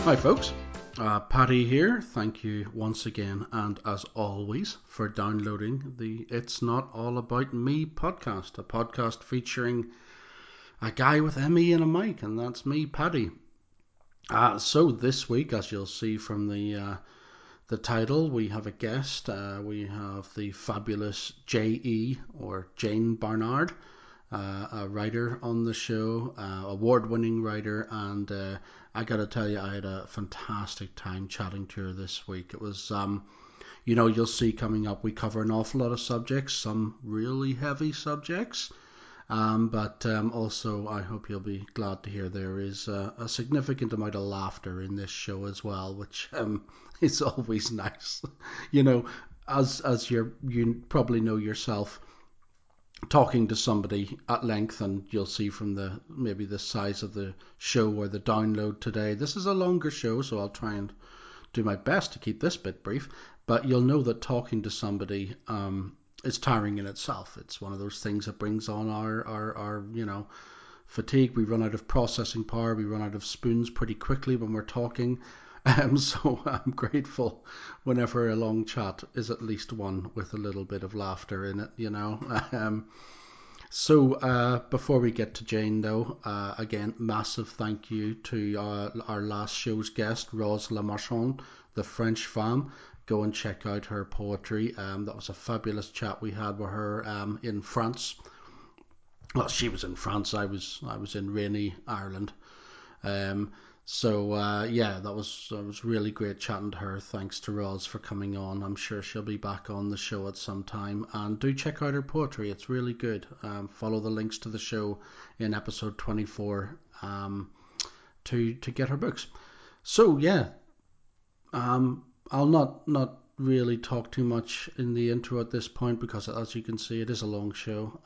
Hi, folks. Paddy here. Thank you once again, and as always, for downloading the It's Not All About Me podcast, a podcast featuring a guy with ME and a mic, and that's me, Paddy. So this week, as you'll see from the title, we have a guest. We have the fabulous J.E. or Jane Barnard, a writer on the show, award-winning writer, and I gotta tell you, I had a fantastic time chatting to her this week. It was, you'll see coming up, we cover an awful lot of subjects, some really heavy subjects, but also I hope you'll be glad to hear there is a significant amount of laughter in this show as well, which is always nice. you know, as you probably know yourself, talking to somebody at length, and you'll see from maybe the size of the show or the download today. This is a longer show, so I'll try and do my best to keep this bit brief. But you'll know that talking to somebody is tiring in itself. It's one of those things that brings on our fatigue. We run out of processing power. We run out of spoons pretty quickly when we're talking. So I'm grateful whenever a long chat is at least one with a little bit of laughter in it. So before we get to Jane, though, again, massive thank you to our last show's guest, Rose Lamarchon, the French femme. Go and check out her poetry. That was a fabulous chat we had with her in France. Well, she was in France. I was in rainy Ireland. Um, so that was really great chatting to her. Thanks to Roz for coming on. I'm sure she'll be back on the show at some time. And do check out her poetry; it's really good. Follow the links to the show in episode 24 to get her books. So yeah, I'll not really talk too much in the intro at this point because, as you can see, it is a long show.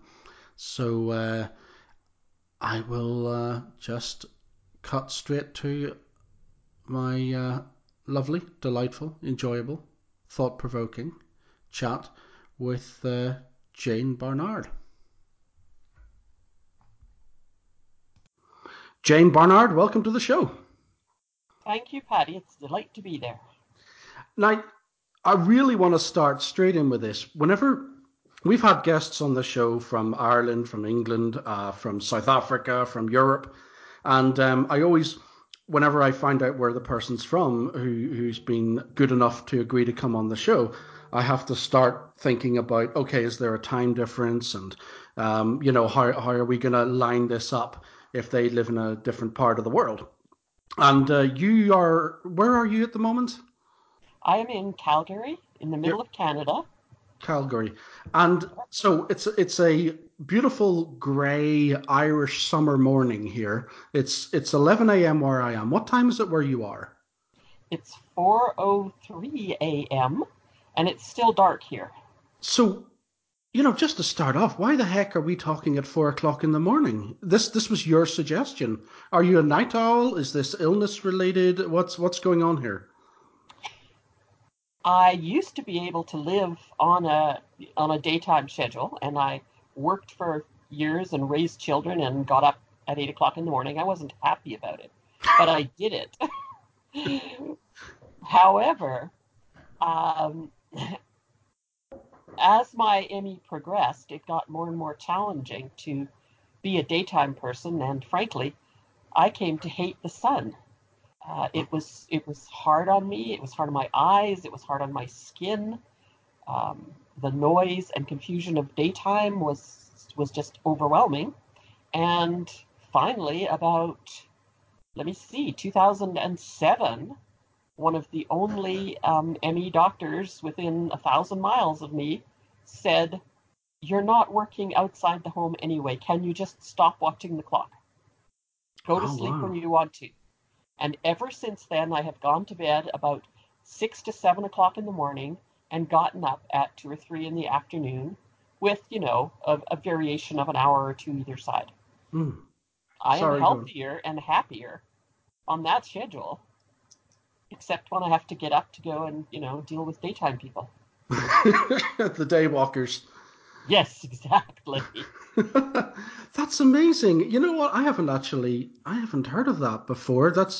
So I will just cut straight to my lovely, delightful, enjoyable, thought-provoking chat with Jane Barnard. Jane Barnard, welcome to the show. Thank you, Paddy. It's a delight to be there. Now, I really want to start straight in with this. Whenever we've had guests on the show from Ireland, from England, from South Africa, from Europe, and I always, whenever I find out where the person's from who's been good enough to agree to come on the show, I have to start thinking about, okay, is there a time difference, and how are we going to line this up if they live in a different part of the world? And where are you at the moment? I am in Calgary, in the You're middle of Canada. Calgary, and so it's a beautiful grey Irish summer morning here. It's 11 a.m. where I am. What time is it where you are? It's 4:03 a.m. and it's still dark here. So, just to start off, why the heck are we talking at 4 o'clock in the morning? This was your suggestion. Are you a night owl? Is this illness related? What's going on here? I used to be able to live on a daytime schedule, and I worked for years and raised children and got up at 8 o'clock in the morning. I wasn't happy about it, but I did it. However, um, as my ME progressed, it got more and more challenging to be a daytime person, and frankly, I came to hate the sun. It was hard on me. It was hard on my eyes. It was hard on my skin. The noise and confusion of daytime was just overwhelming. And finally, about, let me see, 2007, one of the only ME doctors within 1,000 miles of me said, "You're not working outside the home anyway. Can you just stop watching the clock? Go to Oh sleep when wow. you want to." And ever since then, I have gone to bed about 6 to 7 o'clock in the morning and gotten up at 2 or 3 in the afternoon with, a variation of an hour or two either side. Hmm. I am Sorry, go. healthier and happier on that schedule, except when I have to get up to go and, deal with daytime people. The daywalkers. Yes, exactly. That's amazing. You know what? I haven't heard of that before.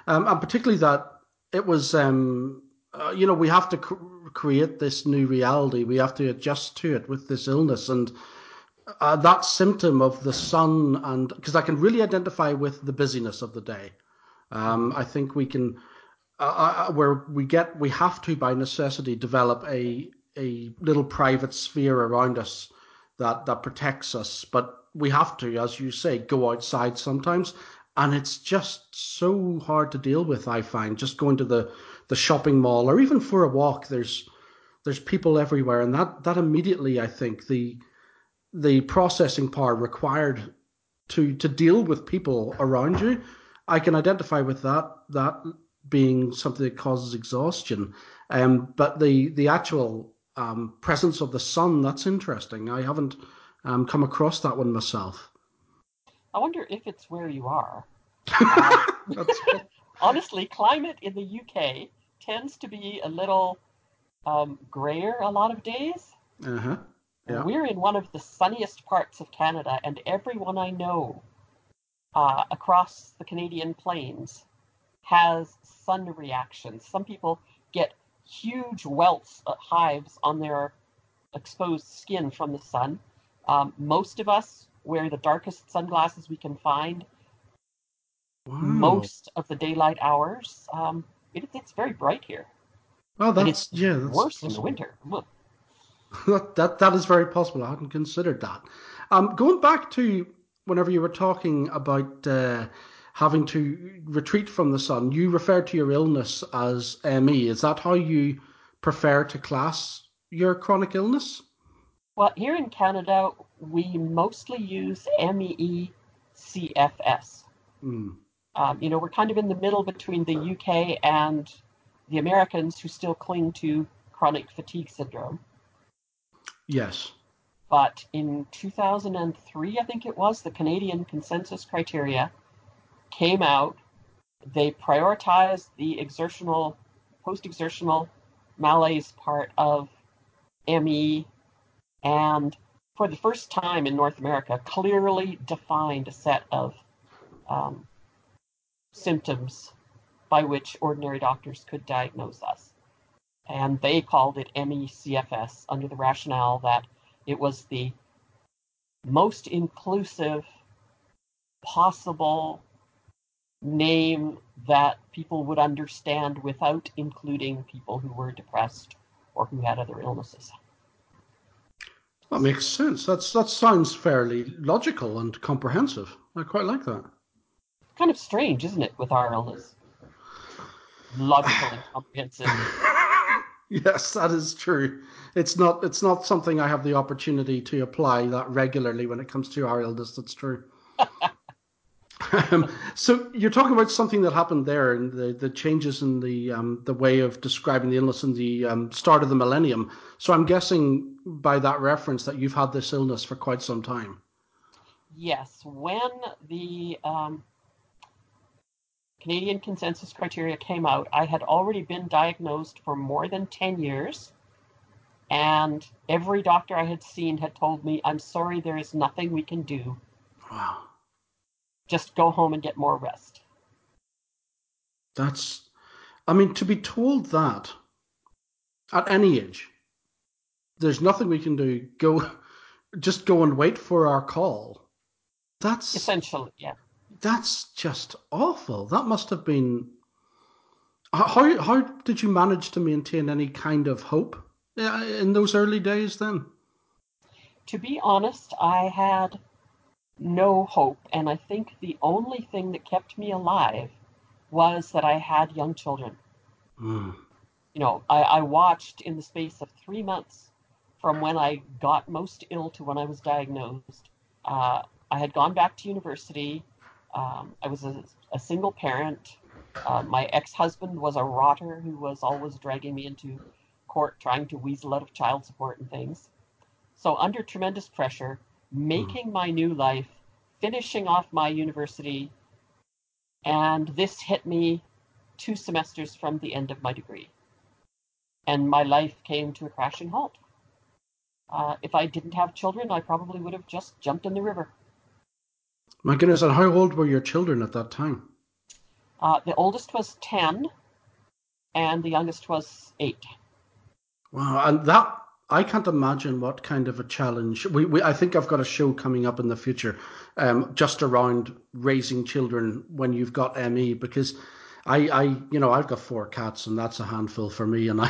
And particularly that it was, we have to create this new reality. We have to adjust to it with this illness, and that symptom of the sun, and because I can really identify with the busyness of the day. Mm. I think we can, where we have to by necessity develop a little private sphere around us that protects us. But we have to, as you say, go outside sometimes, and it's just so hard to deal with. I find just going to the shopping mall or even for a walk. There's people everywhere, and that immediately, I think, the processing power required to deal with people around you, I can identify with that being something that causes exhaustion. But the actual presence of the sun, that's interesting. I haven't come across that one myself. I wonder if it's where you are. Um, That's Honestly, climate in the UK tends to be a little grayer a lot of days. uh-huh. Yeah. We're in one of the sunniest parts of Canada, and everyone I know across the Canadian plains has sun reactions. Some people get huge welts, hives on their exposed skin from the sun. Most of us wear the darkest sunglasses we can find Wow. most of the daylight hours. It's very bright here, Well, and it's that's worse in the possible. winter. That is very possible. I hadn't considered that. Going back to whenever you were talking about having to retreat from the sun, you referred to your illness as ME. Is that how you prefer to class your chronic illness? Well, here in Canada, we mostly use MECFS. Mm, We're kind of in the middle between the UK and the Americans who still cling to chronic fatigue syndrome. yes. But in 2003, I think it was, the Canadian consensus criteria came out. They prioritized the post exertional malaise part of ME, and for the first time in North America, clearly defined a set of um, symptoms by which ordinary doctors could diagnose us. And they called it MECFS under the rationale that it was the most inclusive possible name that people would understand without including people who were depressed or who had other illnesses. That makes sense. That sounds fairly logical and comprehensive. I quite like that. Kind of strange, isn't it, with our illness? Logical and comprehensive. Yes, that is true. It's not something I have the opportunity to apply that regularly when it comes to our illness. That's true. So you're talking about something that happened there, and the changes in the way of describing the illness in the start of the millennium. So I'm guessing by that reference that you've had this illness for quite some time. Yes, when the Canadian consensus criteria came out, I had already been diagnosed for more than 10 years, and every doctor I had seen had told me, I'm sorry, there is nothing we can do. Wow, Just go home and get more rest. that's. I mean, to be told that at any age, there's nothing we can do. Just go and wait for our call. That's Essentially, yeah. that's just awful. That must have been. How did you manage to maintain any kind of hope in those early days then? To be honest, I had no hope, and I think the only thing that kept me alive was that I had young children. Hmm. I watched in the space of 3 months from when I got most ill to when I was diagnosed. I had gone back to university. I was a single parent. My ex husband was a rotter who was always dragging me into court trying to weasel out of child support and things. So, under tremendous pressure, Hmm. making my new life, finishing off my university, and this hit me 2 semesters from the end of my degree. And my life came to a crashing halt. If I didn't have children, I probably would have just jumped in the river. My goodness, and how old were your children at that time? The oldest was 10, and the youngest was 8. Wow, and that I can't imagine what kind of a challenge. I think I've got a show coming up in the future, just around raising children when you've got ME, because I've got 4 cats and that's a handful for me, and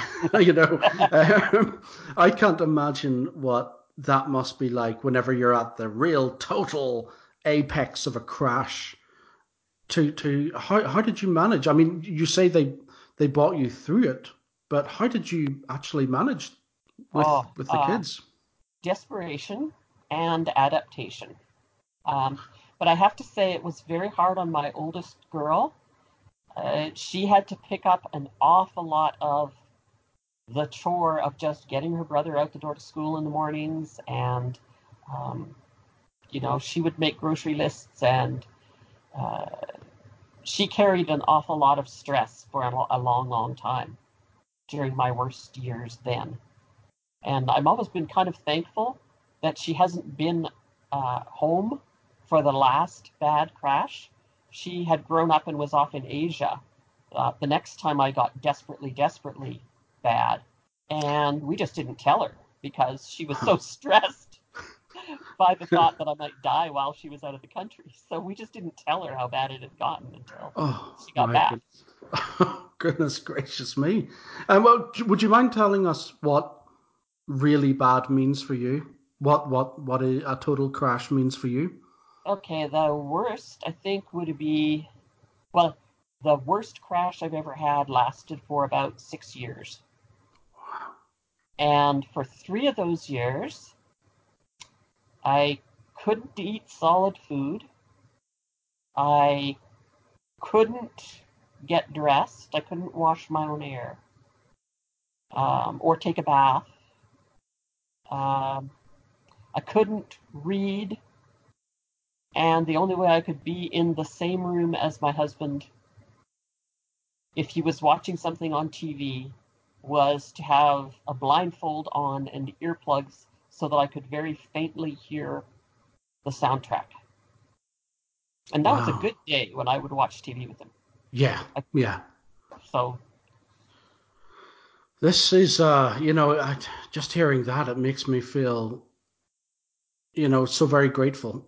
I can't imagine what that must be like whenever you're at the real total apex of a crash. To how did you manage? I mean, you say they brought you through it, but how did you actually manage with Oh, with the kids? desperation and adaptation. Um, but I have to say it was very hard on my oldest girl. She had to pick up an awful lot of the chore of just getting her brother out the door to school in the mornings, and um, she would make grocery lists, and uh, she carried an awful lot of stress for a long, long time during my worst years then. And I've always been kind of thankful that she hasn't been home for the last bad crash. She had grown up and was off in Asia the next time I got desperately, desperately bad. And we just didn't tell her because she was so stressed by the thought that I might die while she was out of the country. So we just didn't tell her how bad it had gotten until Oh she got my back. goodness. Goodness gracious me. Well, would you mind telling us what really bad means for you? What a total crash means for you? Okay, the worst I think would be, well, the worst crash I've ever had lasted for about 6 years. And for 3 of those years, I couldn't eat solid food. I couldn't get dressed. I couldn't wash my own hair or take a bath. Um, I couldn't read. And the only way I could be in the same room as my husband, if he was watching something on TV, was to have a blindfold on and earplugs so that I could very faintly hear the soundtrack. And that was a Wow. good day when I would watch TV with him. Yeah. I, Yeah. so, This is just hearing that, it makes me feel, so very grateful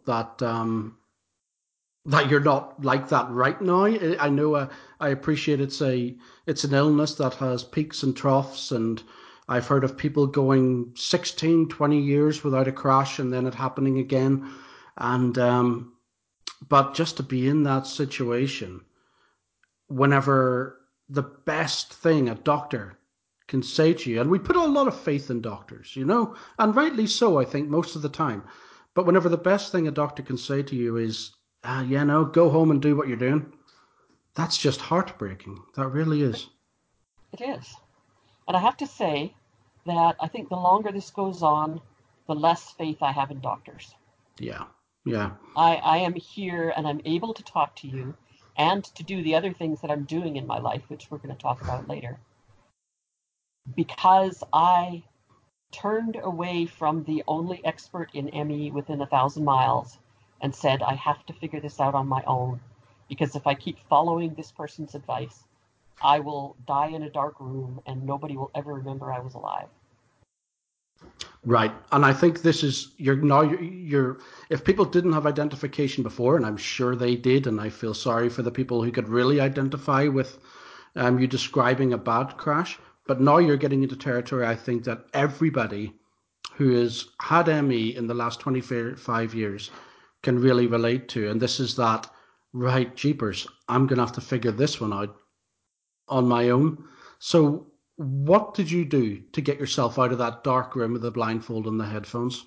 that you're not like that right now. I know, I appreciate it's an illness that has peaks and troughs, and I've heard of people going 16, 20 years without a crash and then it happening again. And but just to be in that situation, whenever the best thing a doctor can say to you, and we put a lot of faith in doctors, and rightly so, I think, most of the time. But whenever the best thing a doctor can say to you is, yeah, no, go home and do what you're doing, that's just heartbreaking. That really is. it is. And I have to say that I think the longer this goes on, the less faith I have in doctors. Yeah, yeah, I am here and I'm able to talk to you and to do the other things that I'm doing in my life, which we're going to talk about later, because I turned away from the only expert in ME within 1,000 miles and said, I have to figure this out on my own. Because if I keep following this person's advice, I will die in a dark room and nobody will ever remember I was alive. right. And I think this is you're now you're if people didn't have identification before, and I'm sure they did, and I feel sorry for the people who could really identify with you describing a bad crash. But now you're getting into territory, I think, that everybody who has had ME in the last 25 years can really relate to. And this is that, right, jeepers, I'm going to have to figure this one out on my own. So, what did you do to get yourself out of that dark room with the blindfold and the headphones?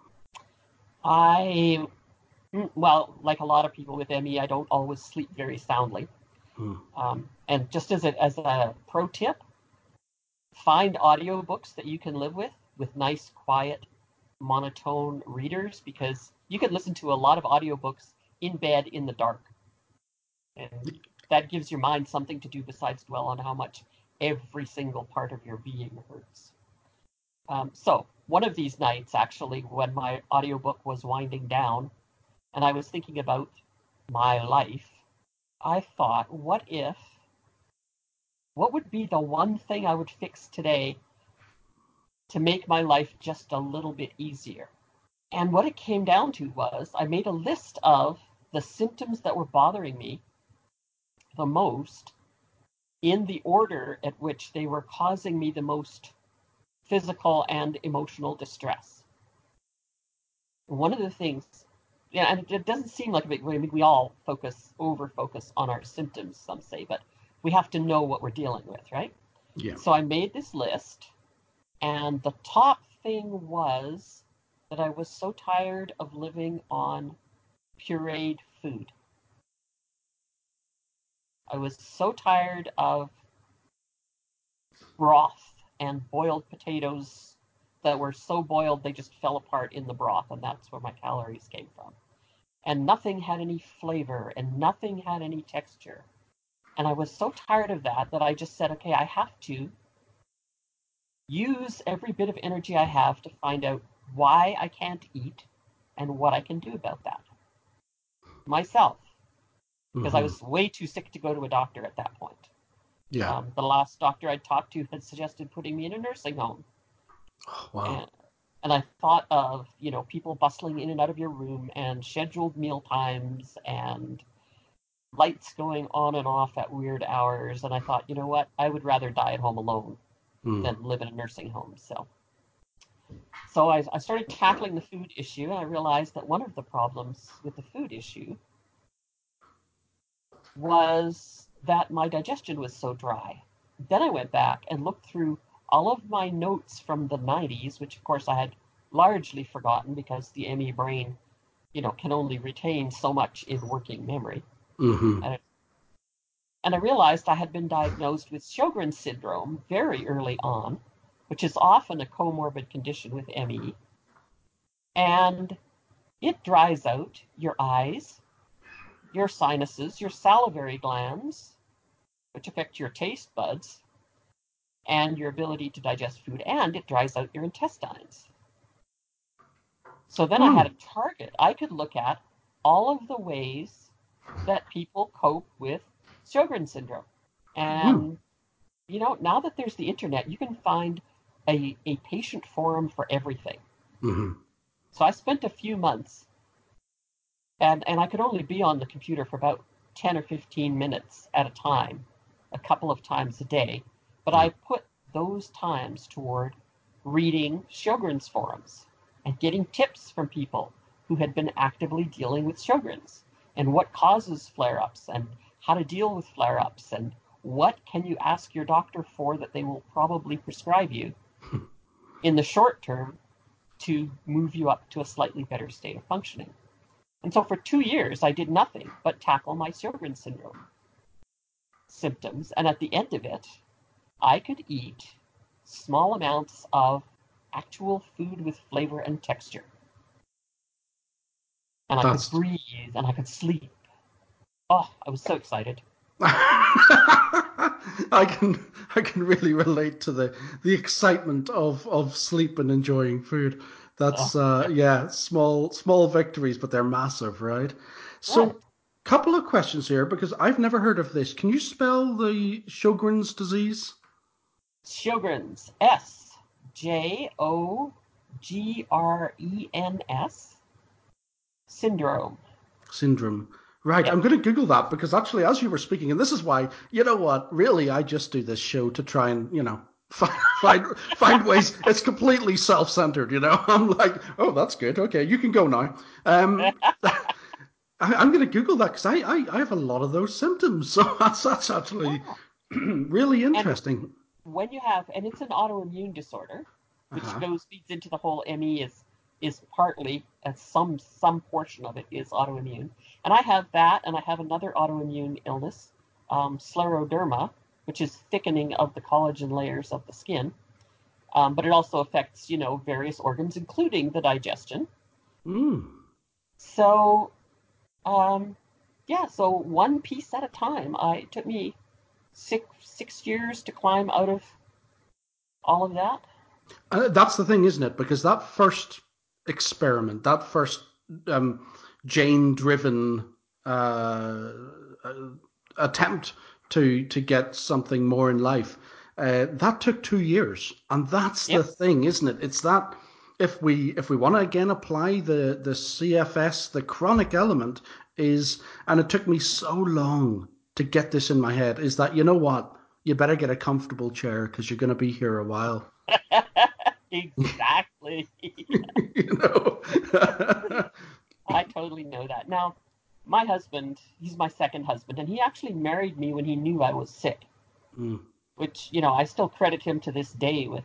I, well, like a lot of people with ME, I don't always sleep very soundly. Hmm. And just as a pro tip, find audiobooks that you can live with nice, quiet, monotone readers, because you can listen to a lot of audiobooks in bed in the dark. And that gives your mind something to do besides dwell on how much every single part of your being hurts. So, one of these nights, actually, when my audiobook was winding down and I was thinking about my life, I thought, what would be the one thing I would fix today to make my life just a little bit easier? And what it came down to was I made a list of the symptoms that were bothering me the most in the order at which they were causing me the most physical and emotional distress. One of the things, yeah, and it doesn't seem like a big, I mean, we all over focus on our symptoms, some say, but we have to know what we're dealing with, right? Yeah. So I made this list, and the top thing was that I was so tired of living on pureed food. I was so tired of broth and boiled potatoes that were so boiled they just fell apart in the broth, and that's where my calories came from. And nothing had any flavor, and nothing had any texture. And I was so tired of that that I just said, okay, I have to use every bit of energy I have to find out why I can't eat and what I can do about that myself, because I Hmm. was way too sick to go to a doctor at that point. Yeah. The last doctor I'd talked to had suggested putting me in a nursing home. Oh, wow. And, and I thought of, people bustling in and out of your room and scheduled meal times and lights going on and off at weird hours. And I thought, you know what? I would rather die at home alone Mm. than live in a nursing home. So I started tackling the food issue, and I realized that one of the problems with the food issue was that my digestion was so dry. Then I went back and looked through all of my notes from the 90s, which of course I had largely forgotten because the ME brain, can only retain so much in working memory. Hmm. And, and I realized I had been diagnosed with Sjogren's syndrome very early on, which is often a comorbid condition with ME. And it dries out your eyes, your sinuses, your salivary glands, which affect your taste buds, and your ability to digest food, and it dries out your intestines. So then I had a Oh. target. I could look at all of the ways that people cope with Sjogren's syndrome. Mm. And, now that there's the internet, you can find a patient forum for everything. Hmm. So I spent a few months, and I could only be on the computer for about 10 or 15 minutes at a time, a couple of times a day. But Yeah. I put those times toward reading Sjogren's forums and getting tips from people who had been actively dealing with Sjogren's and what causes flare ups and how to deal with flare ups and what can you ask your doctor for that they will probably prescribe you in the short term to move you up to a slightly better state of functioning. And so for 2 years, I did nothing but tackle my Sjogren's syndrome symptoms. And at the end of it, I could eat small amounts of actual food with flavor and texture. And I could That's breathe and I could sleep. Oh, I was so excited. I can really relate to the excitement of sleep and enjoying food. That's Oh, yeah. yeah, small victories, but they're massive, right? Right. So, couple of questions here because I've never heard of this. Can you spell the Sjogren's disease Sjogren's. Sjogrens syndrome. syndrome? Right, Yep. I'm going to Google that because actually, as you were speaking, and this is why, you know what, really, I just do this show to try and, find ways. It's completely self-centered, I'm like, oh, that's good. Okay, you can go now. I'm going to Google that because I have a lot of those symptoms. So that's actually Yeah. really And interesting. and it's an autoimmune disorder, which Uh-huh. feeds into the whole ME is partly some portion of it is autoimmune. And I have that, and I have another autoimmune illness, scleroderma, which is thickening of the collagen layers of the skin. But it also affects, various organs, including the digestion. Mm. So, um, yeah, so one piece at a time. It took me six years to climb out of all of that. That's the thing, isn't it? Because that first experiment, that first um, Jane-driven uh, attempt to get something more in life. That took 2 years, and that's the Yep. thing, isn't it? It's that if we want to again apply the CFS, the chronic element is, and it took me so long to get this in my head, is that you know what? You better get a comfortable chair because you're going to be here a while. Exactly. you know. I totally know that. Now, my husband, he's my second husband, and he actually married me when he knew I was sick, Mm, which, I still credit him to this day with,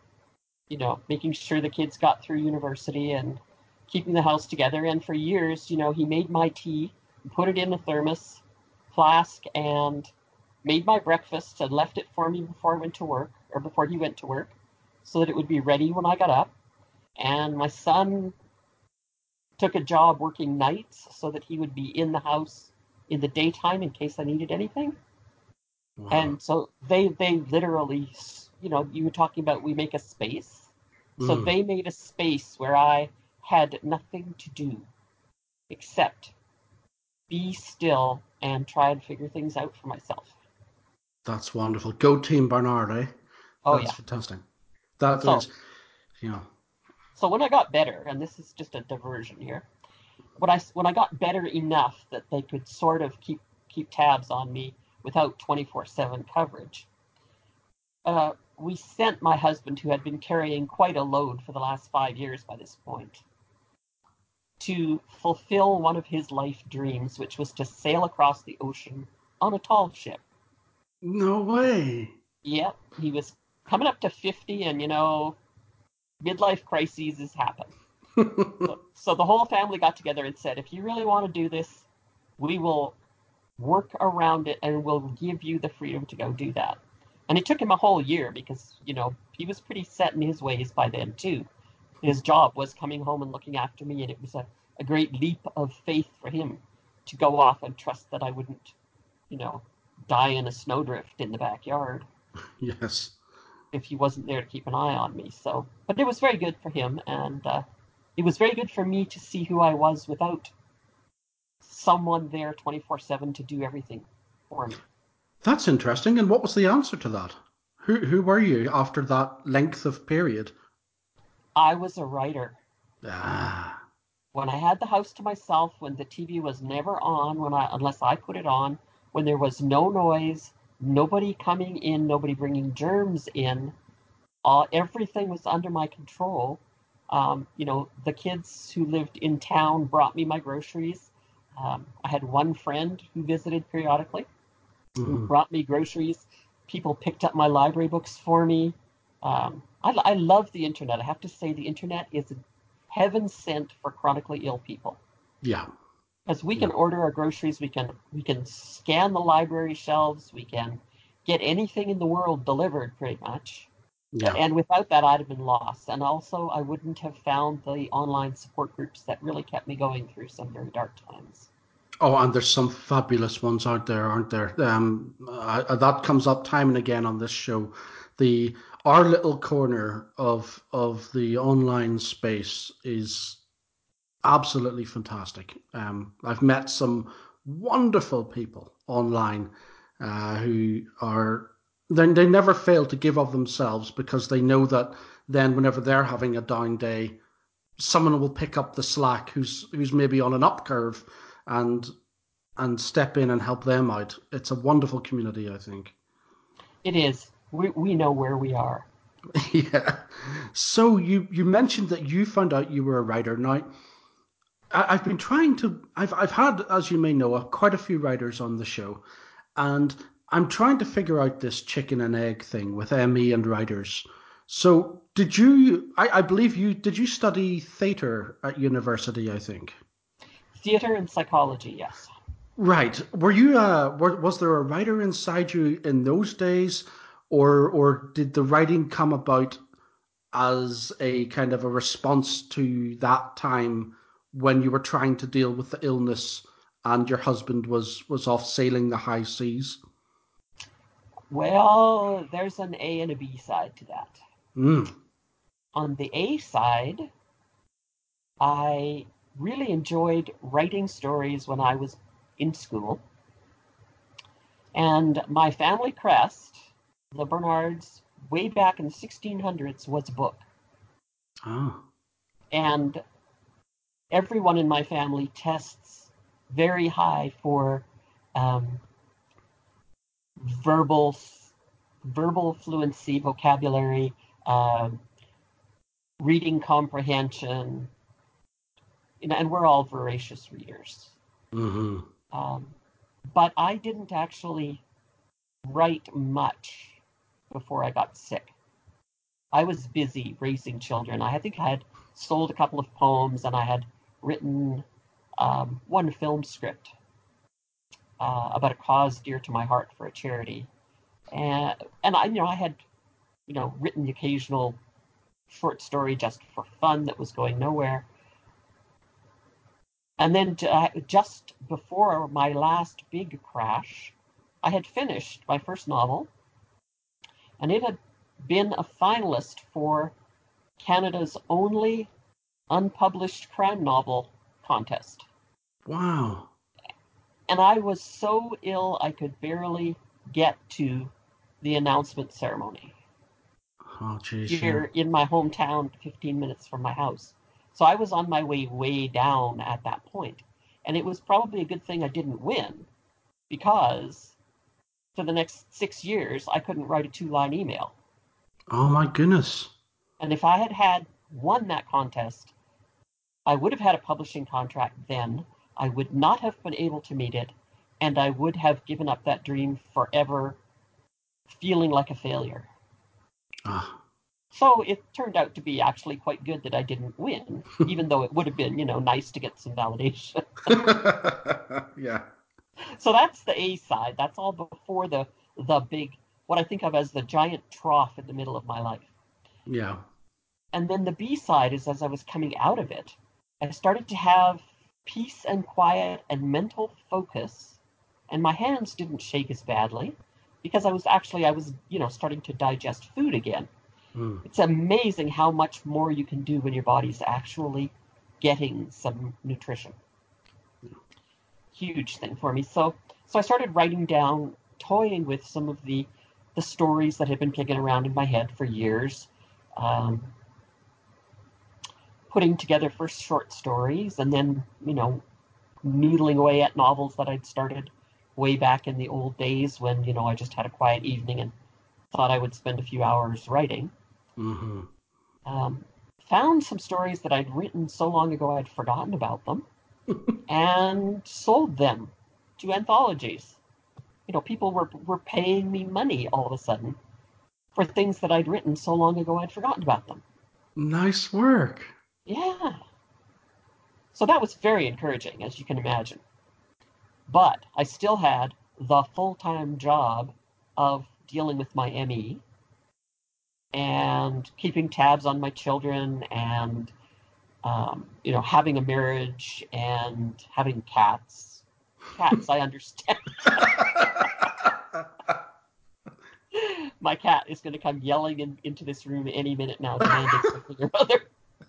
making sure the kids got through university and keeping the house together. And for years, he made my tea, put it in the thermos flask, and made my breakfast and left it for me before I went to work or before he went to work so that it would be ready when I got up. And my son took a job working nights so that he would be in the house in the daytime in case I needed anything. wow. And so they literally, you were talking about we make a space. So Mm, they made a space where I had nothing to do except be still and try and figure things out for myself. that's wonderful. Go Team Barnard, eh? Oh That's yeah. fantastic. That So is, you know, so when I got better, and this is just a diversion here, when I got better enough that they could sort of keep tabs on me without 24/7 coverage, we sent my husband, who had been carrying quite a load for the last 5 years by this point, to fulfill one of his life dreams, which was to sail across the ocean on a tall ship. no way. Yep, he was coming up to 50, and midlife crises happen. So the whole family got together and said, if you really want to do this, we will work around it and we'll give you the freedom to go do that. And it took him a whole year because, he was pretty set in his ways by then, too. His job was coming home and looking after me, and it was a great leap of faith for him to go off and trust that I wouldn't, you know, die in a snowdrift in the backyard Yes. if he wasn't there to keep an eye on me. So, but it was very good for him, and it was very good for me to see who I was without someone there 24/7 to do everything for me. That's interesting. And what was the answer to that? Who were you after that length of period? I was a writer. Ah, When I had the house to myself, when the TV was never on, unless I put it on, when there was no noise, nobody coming in, nobody bringing germs in, everything was under my control. The kids who lived in town brought me my groceries. I had one friend who visited periodically, who mhm. brought me groceries. People picked up my library books for me. I love the internet. I have to say, the internet is heaven sent for chronically ill people Yeah, because we yeah, can order our groceries, we can scan the library shelves, we can get anything in the world delivered pretty much. yeah. And without that, I'd have been lost. And also, I wouldn't have found the online support groups that really kept me going through some very dark times. Oh, and there's some fabulous ones out there, aren't there? That comes up time and again on this show. The Our little corner of the online space is absolutely fantastic. I've met some wonderful people online who are they never fail to give of themselves because they know that then whenever they're having a down day, someone will pick up the slack who's maybe on an up curve and step in and help them out. It's a wonderful community, I think. It is. We know where we are. Yeah. So you mentioned that you found out you were a writer. Now I've been trying to. I've had, as you may know, quite a few writers on the show, and I'm trying to figure out this chicken and egg thing with ME and writers. So did you? I believe you did. You study theatre at university? I think. Theater and psychology, yes. Right. Were you? Was there a writer inside you in those days, or did the writing come about as a kind of a response to that time when you were trying to deal with the illness and your husband was off sailing the high seas? Well, there's an A and a B side to that. Mm, On the A side, I really enjoyed writing stories when I was in school. And my family crest, the Bernards, way back in the 1600s, was a book. Oh. And everyone in my family tests very high for um, verbal fluency, vocabulary, um, reading comprehension, and we're all voracious readers. Mm-hmm. Um, but I didn't actually write much before I got sick. I was busy raising children. I think I had sold a couple of poems and I had written one film script about a cause dear to my heart for a charity. And I had, written the occasional short story just for fun that was going nowhere. And then just before my last big crash, I had finished my first novel, and it had been a finalist for Canada's only unpublished crime novel contest. Wow. And I was so ill I could barely get to the announcement ceremony Oh, geez, yeah. here in my hometown, 15 minutes from my house. So I was on my way down at that point. And it was probably a good thing I didn't win, because for the next 6 years, I couldn't write a 2-line email. Oh, my goodness. And if I had won that contest, I would have had a publishing contract then. I would not have been able to meet it, and I would have given up that dream forever, feeling like a failure. Ah. So it turned out to be actually quite good that I didn't win, even though it would have been, nice to get some validation. Yeah. So that's the A side. That's all before the big, what I think of as the giant trough in the middle of my life. Yeah. And then the B side is, as I was coming out of it, I started to have peace and quiet and mental focus, and my hands didn't shake as badly because I was starting to digest food again. Mm. It's amazing how much more you can do when your body's actually getting some nutrition. Huge thing for me. So I started writing down, toying with some of the stories that had been kicking around in my head for years. Um, Putting together first short stories, and then noodling away at novels that I'd started way back in the old days when I just had a quiet evening and thought I would spend a few hours writing. Mm-hmm. Um, Found some stories that I'd written so long ago I'd forgotten about them, and sold them to anthologies. People were paying me money all of a sudden for things that I'd written so long ago I'd forgotten about them. Nice work. Yeah. So that was very encouraging, as you can imagine. But I still had the full-time job of dealing with my ME and keeping tabs on my children, and having a marriage and having cats. Cats, I understand. My cat is going to come yelling into this room any minute now, demanding something or other.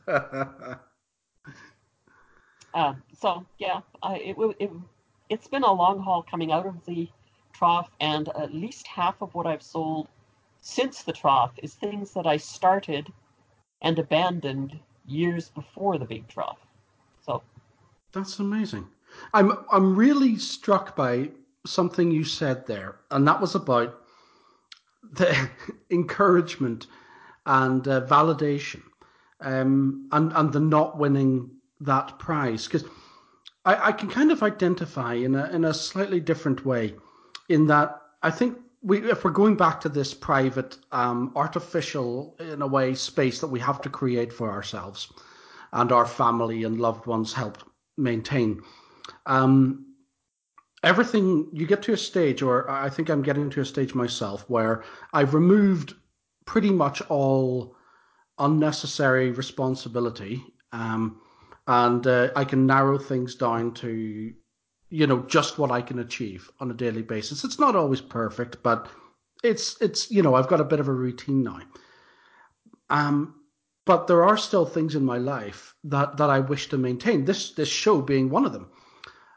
So yeah, it's been a long haul coming out of the trough, and at least half of what I've sold since the trough is things that I started and abandoned years before the big trough. So That's amazing. I'm really struck by something you said there, and that was about the encouragement and validation, and the not winning that prize. Because I can kind of identify in a slightly different way, in that I think if we're going back to this private, artificial, in a way, space that we have to create for ourselves and our family and loved ones help maintain. Um, Everything, you get to a stage, or I think I'm getting to a stage myself, where I've removed pretty much all unnecessary responsibility, and I can narrow things down to just what I can achieve on a daily basis. It's not always perfect, but it's I've got a bit of a routine now. Um, but there are still things in my life that I wish to maintain. This show being one of them.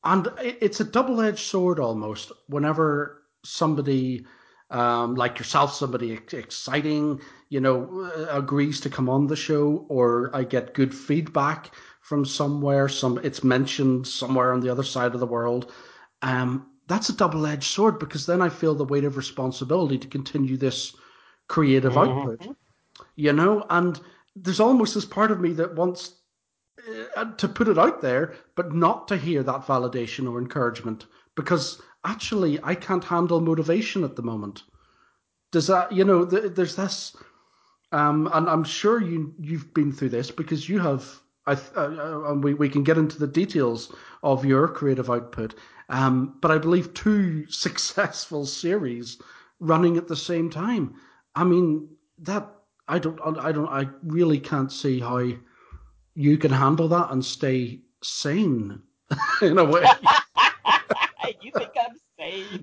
And it's a double-edged sword almost. Whenever somebody like yourself, somebody exciting, agrees to come on the show, or I get good feedback from somewhere, it's mentioned somewhere on the other side of the world. That's a double-edged sword because then I feel the weight of responsibility to continue this creative output, Mm-hmm. and there's almost this part of me that wants to put it out there, but not to hear that validation or encouragement because actually I can't handle motivation at the moment. Does that, there's this, and I'm sure you've been through this because you have. And we can get into the details of your creative output, but I believe two successful series running at the same time. I mean that I really can't see how you can handle that and stay sane in a way. You think I'm sane?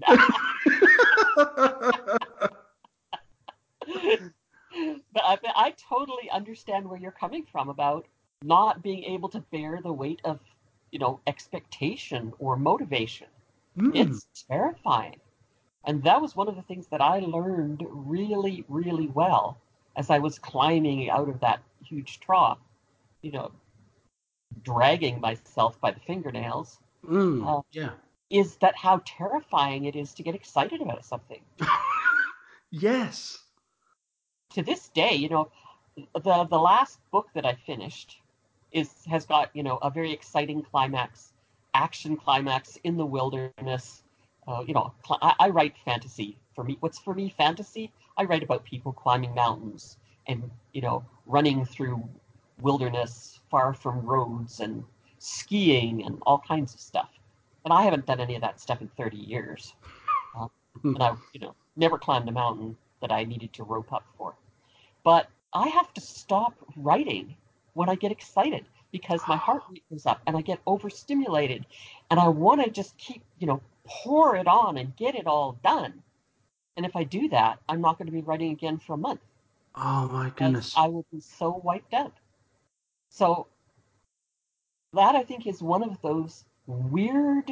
But I totally understand where you're coming from about not being able to bear the weight of, expectation or motivation. Mm, It's terrifying. And that was one of the things that I learned really, really well as I was climbing out of that huge trough, you know, dragging myself by the fingernails, uh, yeah. is that how terrifying it is to get excited about something. Yes. To this day, the last book that I finished has got a very exciting climax, action climax in the wilderness. I write fantasy. For me, what's for me fantasy? I write about people climbing mountains and running through wilderness far from roads and skiing and all kinds of stuff. And I haven't done any of that stuff in 30 years. Uh, and I, never climbed a mountain that I needed to rope up for. But I have to stop writing when I get excited because my heart rate goes up and I get overstimulated and I want to just keep, pour it on and get it all done. And if I do that, I'm not going to be writing again for a month Oh my because goodness. I will be so wiped out. So that I think is one of those weird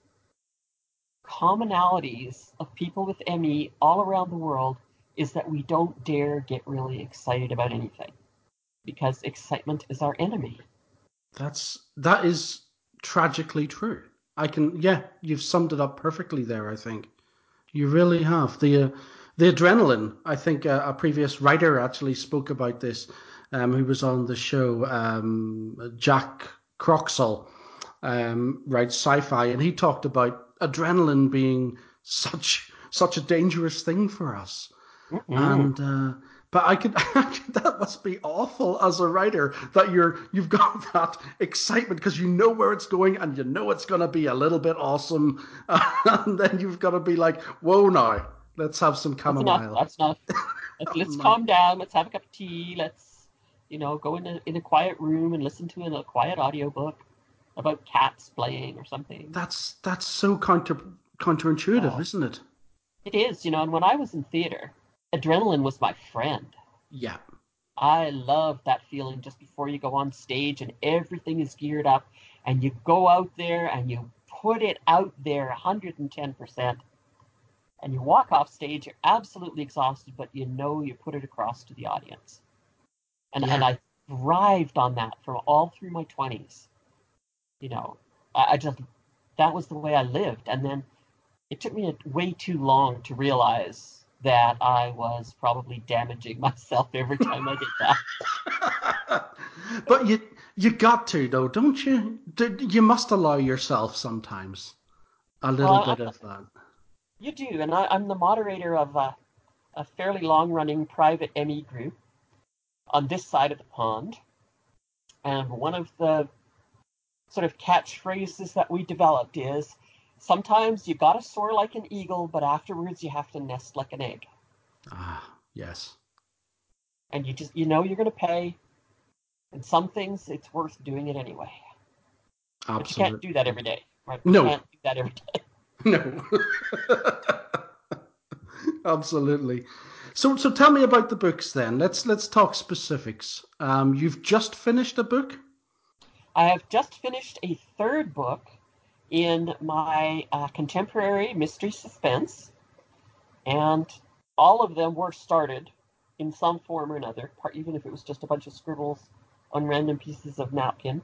commonalities of people with ME all around the world is that we don't dare get really excited about anything because excitement is our enemy. That is tragically true. Yeah, you've summed it up perfectly there, I think. You really have. The adrenaline, I think a previous writer actually spoke about this, who was on the show, Jack Croxall, writes sci-fi, and he talked about adrenaline being such a dangerous thing for us. Mm-mm. And but I could that must be awful as a writer that you've got that excitement because you know where it's going and you know it's going to be a little bit awesome, and then you've got to be like, whoa, now let's have some That's enough. chamomile. That's enough. Oh Let's my, calm down. Let's have a cup of tea. Let's, go in a quiet room and listen to a quiet audiobook about cats playing or something. that's so counterintuitive, Oh, isn't it? it is, and when I was in theater, adrenaline was my friend. Yeah, I love that feeling just before you go on stage and everything is geared up and you go out there and you put it out there 110% and you walk off stage, you're absolutely exhausted, but you put it across to the audience. And yeah. I thrived on that from all through my 20s. You know, I just, that was the way I lived. And then it took me way too long to realize that I was probably damaging myself every time I did that. But you got to though, don't you? You must allow yourself sometimes a little Well, bit of that. you do, and I'm the moderator of a fairly long-running private ME group on this side of the pond. And one of the sort of catchphrases that we developed is sometimes you gotta soar like an eagle, but afterwards you have to nest like an egg. Ah, yes, And you're gonna pay, and some things it's worth doing it anyway. But you can't do that absolutely. every day, right? We No, can't do that every day. no, absolutely. So tell me about the books then. Let's talk specifics. You've just finished a book. I have just finished a third book in my contemporary mystery suspense, and all of them were started in some form or another, even if it was just a bunch of scribbles on random pieces of napkin,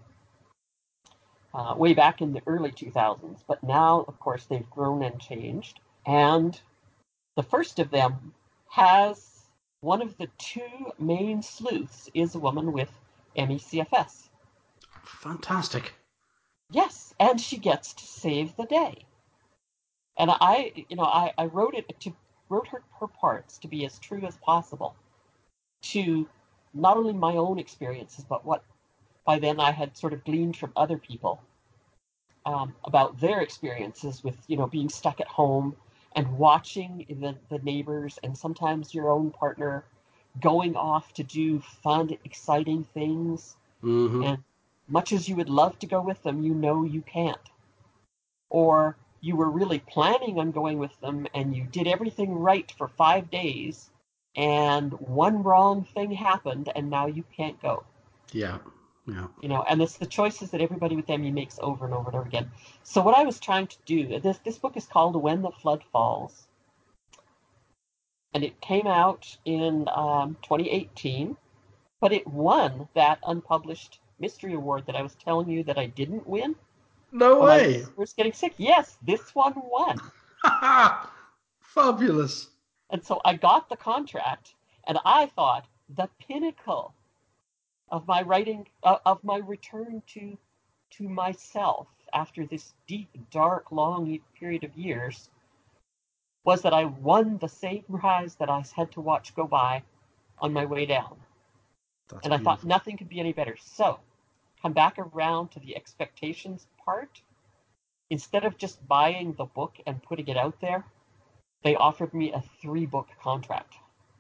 way back in the early 2000s. But now, of course, they've grown and changed. And the first of them has one of the two main sleuths is a woman with ME/CFS. Fantastic. Yes, and she gets to save the day. And I wrote her parts to be as true as possible to not only my own experiences, but what by then I had sort of gleaned from other people about their experiences with, being stuck at home and watching the neighbors and sometimes your own partner going off to do fun, exciting things. Mm-hmm. And much as you would love to go with them, you can't. Or you were really planning on going with them and you did everything right for 5 days and one wrong thing happened and now you can't go. Yeah. Yeah. And it's the choices that everybody with ME makes over and over and over again. So what I was trying to do, this book is called When the Flood Falls, and it came out in 2018, but it won that unpublished mystery award that I was telling you that I didn't win No when I way. was first getting sick. Yes, this one won. Fabulous. And so I got the contract, and I thought the pinnacle of my writing, of my return to myself after this deep, dark, long period of years, was that I won the same prize that I had to watch go by on my way down. That's And I thought beautiful. nothing could be any better. So, come back around to the expectations part. Instead of just buying the book and putting it out there, they offered me a 3-book contract.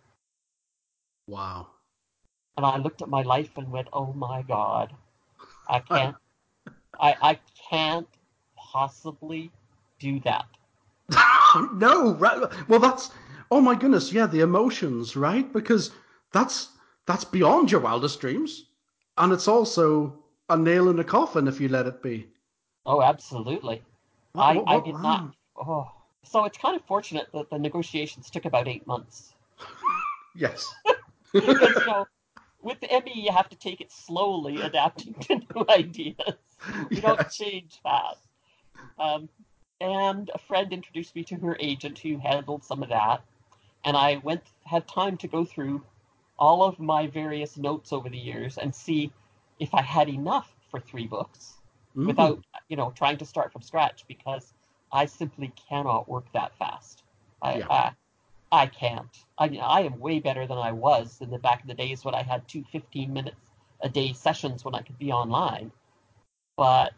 Wow. And I looked at my life and went, oh my God, I I, can't, I can't possibly do that. no, right. Well, that's, oh my goodness, yeah, the emotions, right? Because that's that's beyond your wildest dreams, and it's also a nail in the coffin if you let it be. Oh, absolutely. I did not. Wow. Oh, so it's kind of fortunate that the negotiations took about 8 months Yes. because with the ME you have to take it slowly, adapting to new ideas. We don't Yes. change fast. Um, and a friend introduced me to her agent who handled some of that, and I had time to go through all of my various notes over the years and see if I had enough for 3 books without, Mm. trying to start from scratch because I simply cannot work that fast. I Yeah. I, I can't. I am way better than I was in the back in the days when I had 2 15 minutes a day sessions when I could be online. But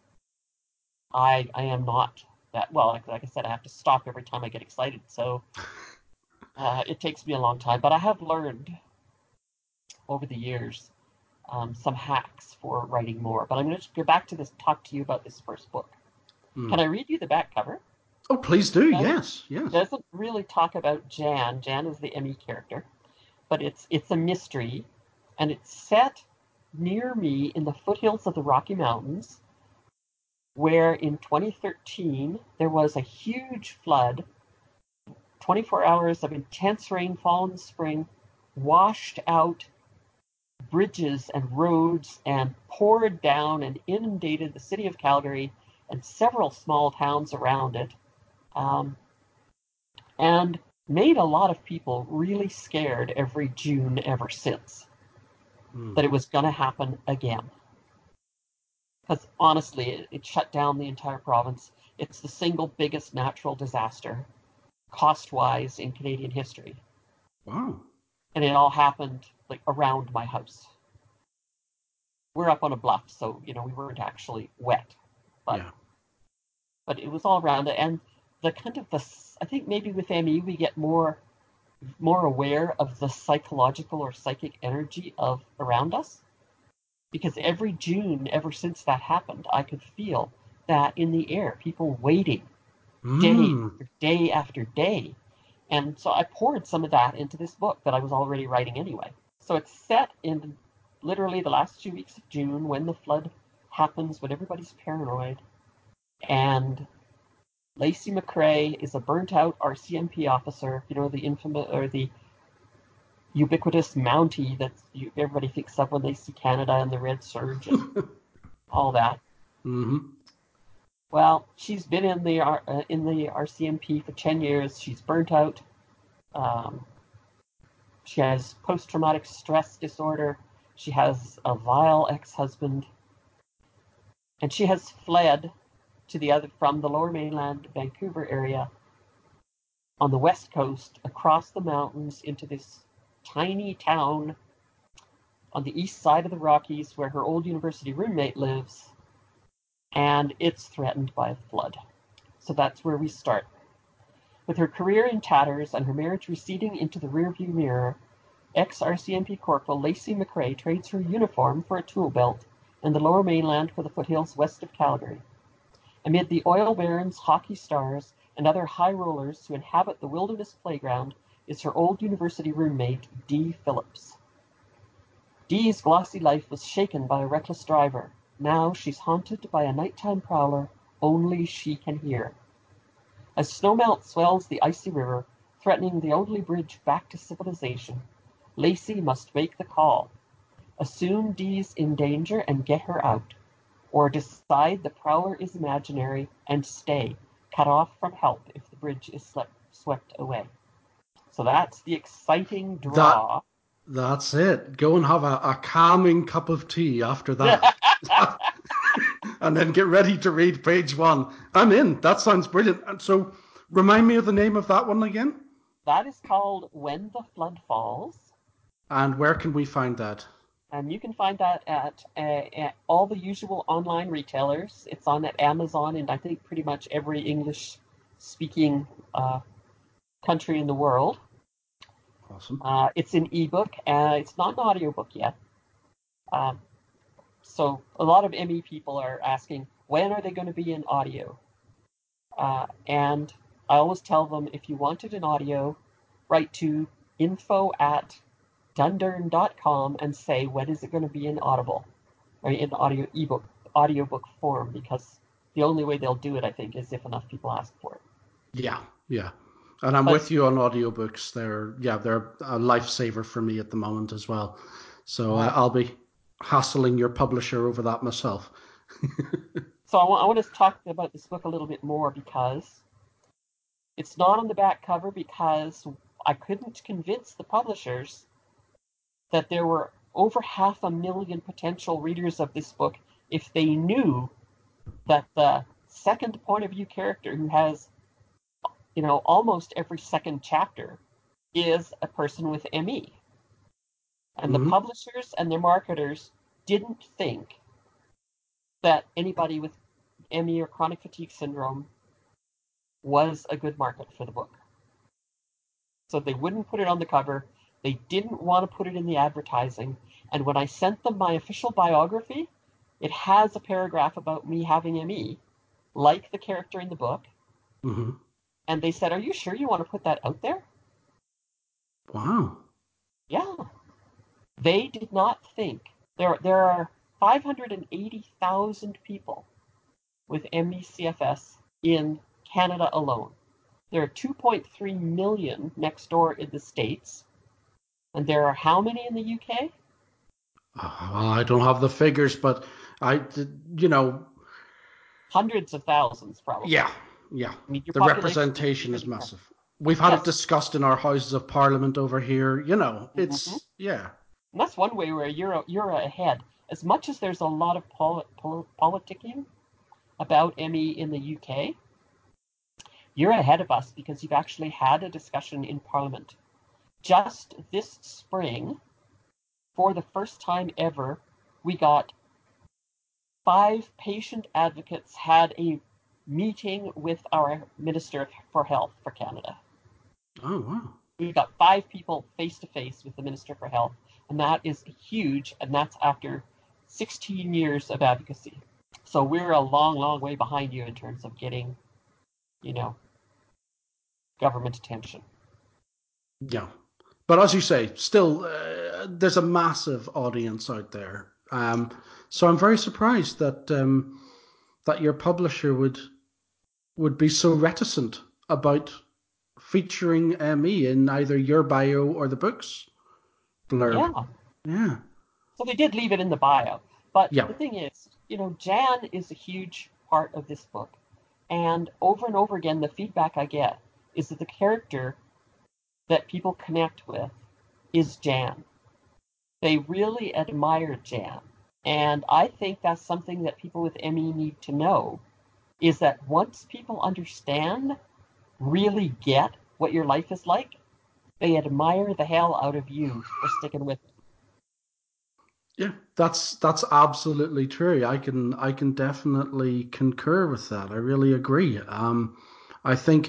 I am not that well. Like I said, I have to stop every time I get excited. So it takes me a long time. But I have learned over the years some hacks for writing more. But I'm going to go back to this, talk to you about this first book. Can Mm. I read you the back cover? Oh, please do. It Yes. Yes. doesn't really talk about Jan. Jan is the ME character, but it's a mystery, and it's set near me in the foothills of the Rocky Mountains, where in 2013 there was a huge flood. 24 hours of intense rainfall in the spring washed out bridges and roads and poured down and inundated the city of Calgary and several small towns around it, um, and made a lot of people really scared every June ever since Mm. that it was going to happen again. Because honestly, it shut down the entire province. It's the single biggest natural disaster, cost wise, in Canadian history. Wow. And it all happened like around my house. We're up on a bluff, so we weren't actually wet, but Yeah. it was all around it. And the kind of the I think maybe with ME we get more aware of the psychological or psychic energy of around us, because every June ever since that happened, I could feel that in the air, people waiting day Mm. after day after day. And so I poured some of that into this book that I was already writing anyway. So it's set in literally the last 2 weeks of June when the flood happens, when everybody's paranoid. And Lacey McRae is a burnt-out RCMP officer, the infamous or the ubiquitous Mountie that everybody thinks of when they see Canada and the Red Surge and all that. Mm-hmm. Well, she's been in the RCMP for 10 years. She's burnt out. Um, she has post-traumatic stress disorder. She has a vile ex-husband, and she has fled from the Lower Mainland, Vancouver area, on the west coast, across the mountains into this tiny town on the east side of the Rockies where her old university roommate lives, and it's threatened by a flood. So that's where we start. With her career in tatters and her marriage receding into the rearview mirror, ex-RCMP Corporal Lacey McRae trades her uniform for a tool belt in the Lower Mainland for the foothills west of Calgary. Amid the oil barons, hockey stars, and other high rollers who inhabit the wilderness playground is her old university roommate, Dee Phillips. Dee's glossy life was shaken by a reckless driver. Now she's haunted by a nighttime prowler only she can hear. As snowmelt swells the icy river, threatening the only bridge back to civilization, Lacey must make the call. Assume Dee's in danger and get her out, or decide the prowler is imaginary and stay, cut off from help if the bridge is swept away. So that's the exciting draw. That's it. Go and have a calming cup of tea after that. And then get ready to read page 1. I'm in. That sounds brilliant. And so remind me of the name of that one again. That is called When the Flood Falls. And where can we find that? And you can find that at all the usual online retailers. It's on at Amazon and I think pretty much every English-speaking country in the world. Awesome. It's an ebook. It's not an audiobook yet. So a lot of ME people are asking, when are they going to be in audio? And I always tell them, if you wanted an audio, write to info@dundurn.com and say, when is it going to be in Audible? Or in audiobook form, because the only way they'll do it, I think, is if enough people ask for it. Yeah. And I'm with you on audiobooks. They're a lifesaver for me at the moment as well. So I'll be hassling your publisher over that myself. So I want to talk about this book a little bit more because it's not on the back cover, because I couldn't convince the publishers that there were over 500,000 potential readers of this book if they knew that the second point of view character, who has almost every second chapter, is a person with ME. And the publishers and their marketers didn't think that anybody with ME or chronic fatigue syndrome was a good market for the book. So they wouldn't put it on the cover. They didn't want to put it in the advertising. And when I sent them my official biography, it has a paragraph about me having ME, like the character in the book. Mm-hmm. And they said, "Are you sure you want to put that out there?" Wow. Yeah. They did not think. There are 580,000 people with ME/CFS in Canada alone. There are 2.3 million next door in the States. And there are how many in the UK? I don't have the figures, but Hundreds of thousands, probably. Yeah. I mean, The representation is massive. We've had it discussed in our Houses of Parliament over here. It's, And that's one way where you're ahead. As much as there's a lot of politicking about ME in the UK, you're ahead of us because you've actually had a discussion in Parliament. Just this spring, for the first time ever, we got 5 patient advocates had a meeting with our Minister for Health for Canada. Oh, wow. We got 5 people face to face with the Minister for Health, and that is huge, and that's after 16 years of advocacy. So we're a long, long way behind you in terms of getting, government attention. Yeah. But as you say, still, there's a massive audience out there. So I'm very surprised that that your publisher would would be so reticent about featuring me in either your bio or the book's blurb. Yeah. Yeah. So they did leave it in the bio. But Yeah. the thing is, Jan is a huge part of this book. And over again, the feedback I get is that the character that people connect with is Jan. They really admire Jan. And I think that's something that people with ME need to know is that once people understand, really get what your life is like, they admire the hell out of you for sticking with it. Yeah, that's absolutely true. I can definitely concur with that. I really agree. I think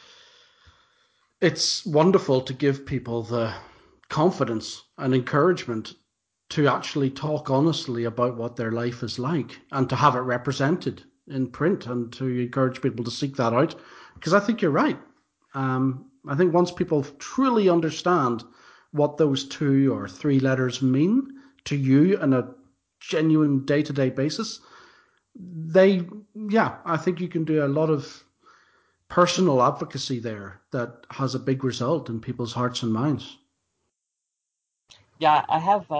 it's wonderful to give people the confidence and encouragement to actually talk honestly about what their life is like and to have it represented in print and to encourage people to seek that out. Because I think you're right. I think once people truly understand what those 2 or 3 letters mean to you on a genuine day to day basis, yeah, I think you can do a lot of personal advocacy there that has a big result in people's hearts and minds. Yeah,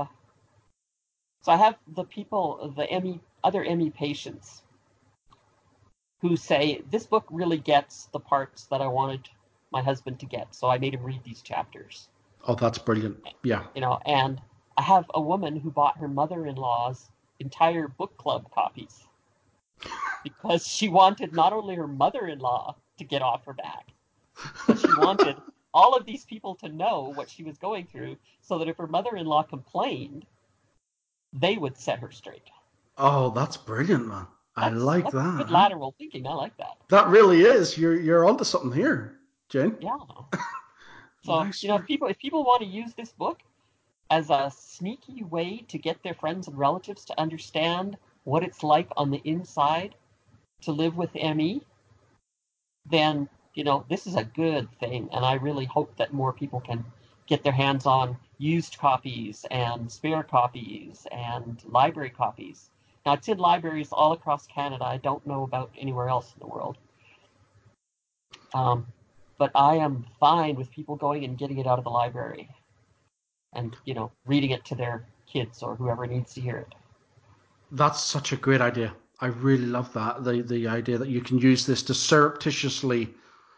I have the people, the ME, other ME patients who say this book really gets the parts that I wanted my husband to get, so I made him read these chapters. Oh, that's brilliant. Yeah. And I have a woman who bought her mother-in-law's entire book club copies because she wanted not only her mother-in-law to get off her back, but she wanted all of these people to know what she was going through so that if her mother-in-law complained, they would set her straight. Oh, that's brilliant, man. I like That's that. good Huh? lateral thinking. I like that. That really is. You're onto something here, Jane. Yeah. So, Nice if work. people want to use this book as a sneaky way to get their friends and relatives to understand what it's like on the inside to live with ME, then, this is a good thing. And I really hope that more people can get their hands on used copies and spare copies and library copies. Now, it's in libraries all across Canada. I don't know about anywhere else in the world. Um, but I am fine with people going and getting it out of the library and, reading it to their kids or whoever needs to hear it. That's such a great idea. I really love that. The idea that you can use this to surreptitiously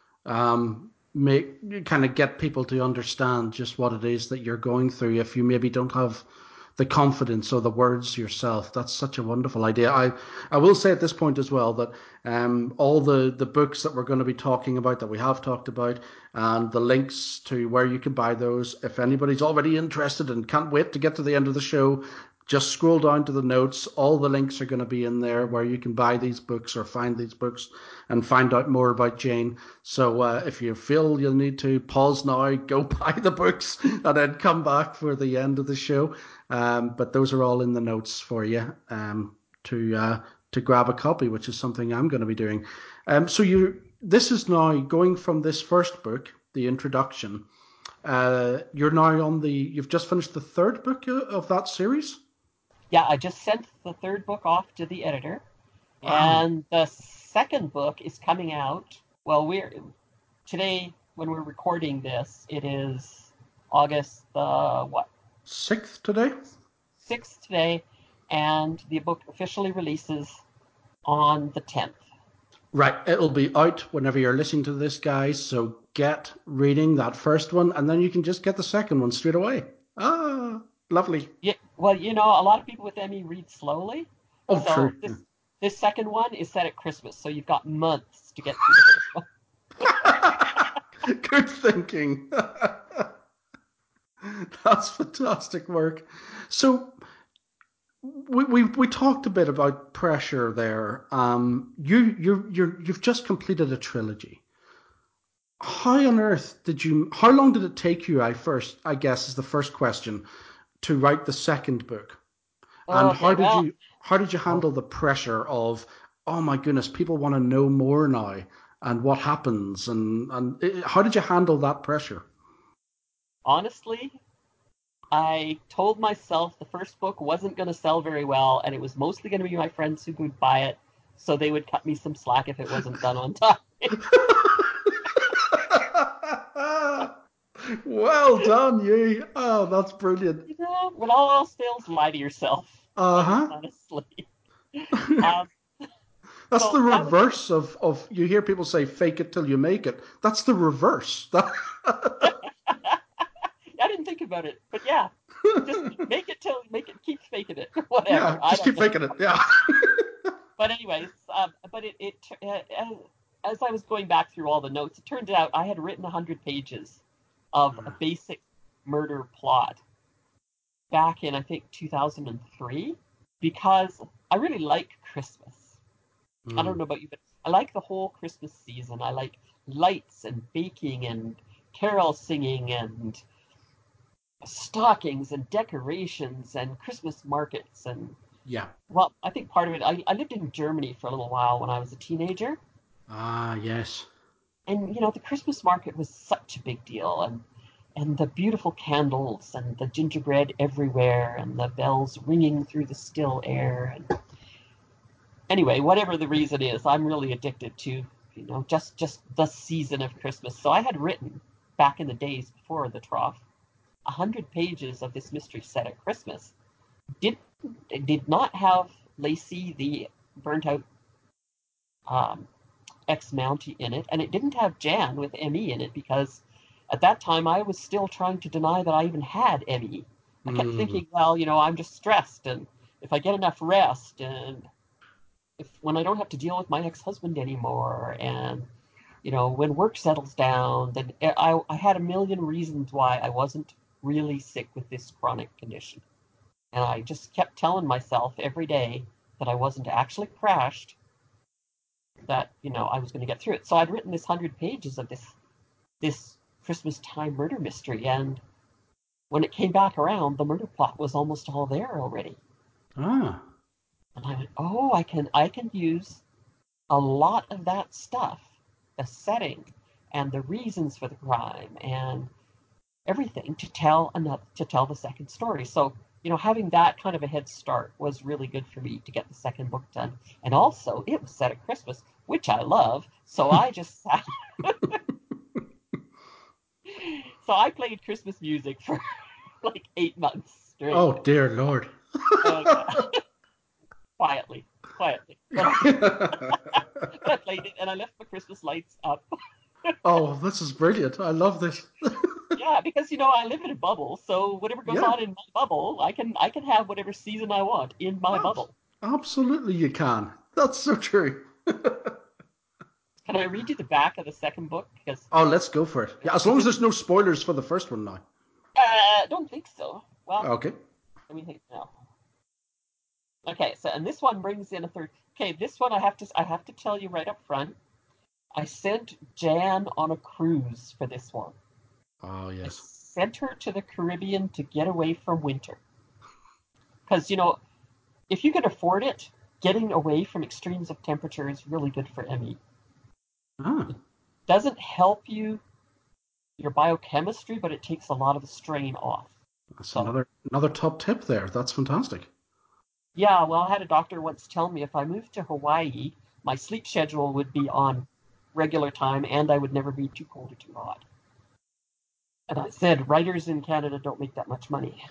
make kind of get people to understand just what it is that you're going through if you maybe don't have the confidence or the words yourself. That's such a wonderful idea. I will say at this point as well that all the books that we're going to be talking about that we have talked about and the links to where you can buy those, if anybody's already interested and can't wait to get to the end of the show, just scroll down to the notes. All the links are going to be in there where you can buy these books or find these books and find out more about Jane. So if you feel you'll need to pause now, go buy the books and then come back for the end of the show. But those are all in the notes for you to grab a copy, which is something I'm going to be doing. So this is now going from this first book, the introduction. You're now you've just finished the third book of that series. Yeah, I just sent the third book off to the editor, Wow, and the second book is coming out. Well, we're today when we're recording this, it is August the what sixth today. 6th today, and the book officially releases on the 10th. Right, it'll be out whenever you're listening to this, guys. So get reading that first one, and then you can just get the second one straight away. Ah, lovely. Yeah, well, a lot of people with ME read slowly, Oh, so true. this second one is set at Christmas, so you've got months to get through the first one. Good thinking. That's fantastic work. So we talked a bit about pressure there. You've just completed a trilogy. How on earth did you? How long did it take you? I guess is the first question to write the second book. And Okay, well, how did you oh, handle the pressure of, oh my goodness, people want to know more now and what happens and how did you handle that pressure? honestly, I told myself the first book wasn't going to sell very well, and it was mostly going to be my friends who would buy it, so they would cut me some slack if it wasn't done on time. Well done, you. Oh, that's brilliant. When all else fails, lie to yourself. Uh-huh. Honestly. Um, That's the so that was. reverse of you hear people say fake it till you make it. That's the reverse. I didn't think about it, but yeah, just keep faking it, whatever. Yeah, I just don't keep know. faking it. Yeah. But anyways, but as I was going back through all the notes, it turned out I had written 100 pages of a basic murder plot back in I think 2003 because I really like Christmas. I don't Mm, know about you, but I like the whole Christmas season. I like lights and baking and carol singing and stockings and decorations and Christmas markets and yeah. well, I think part of it. I lived in Germany for a little while when I was a teenager, Ah, yes. and the Christmas market was such a big deal, and the beautiful candles and the gingerbread everywhere and the bells ringing through the still air. And anyway, whatever the reason is, I'm really addicted to just the season of Christmas. So I had written back in the days before the trough 100 pages of this mystery set at Christmas. Did did not have Lacey, the burnt out um, ex-Mountie, in it, and it didn't have Jan with ME in it because at that time I was still trying to deny that I even had ME. I kept Mm, thinking, well, I'm just stressed, and if I get enough rest, and if when I don't have to deal with my ex-husband anymore, and when work settles down, then I had a million reasons why I wasn't really sick with this chronic condition. And I just kept telling myself every day that I wasn't actually crashed, that I was going to get through it. So I'd written this 100 pages of this Christmas time murder mystery, and when it came back around, the murder plot was almost all there already. ah. And I went, oh, I can use a lot of that stuff, the setting and the reasons for the crime and everything to tell the second story. So having that kind of a head start was really good for me to get the second book done. And also, it was set at Christmas, which I love. So I just sat. So I played Christmas music for like 8 months straight. Oh dear Lord. Oh yeah, quietly, quietly. But I played it and I left my Christmas lights up. Oh, this is brilliant. I love this. Yeah, because I live in a bubble, so whatever goes Yeah, on in my bubble, I can have whatever season I want in my abs- bubble. absolutely you can. That's so true. Can I read you the back of the second book? Because Oh, let's go for it. Yeah, as long as there's no spoilers for the first one now. I don't think so. Well, Okay. let me think now. Okay, so and this one brings in a third. Okay, this one I have to tell you right up front. I sent Jan on a cruise for this one. Oh, I yes. sent her to the Caribbean to get away from winter. Because if you can afford it, getting away from extremes of temperature is really good for ME. Ah, It doesn't help your biochemistry, but it takes a lot of the strain off. that's So another top tip there. That's fantastic. yeah, well, I had a doctor once tell me if I moved to Hawaii, my sleep schedule would be on regular time and I would never be too cold or too hot. And I said, writers in Canada don't make that much money.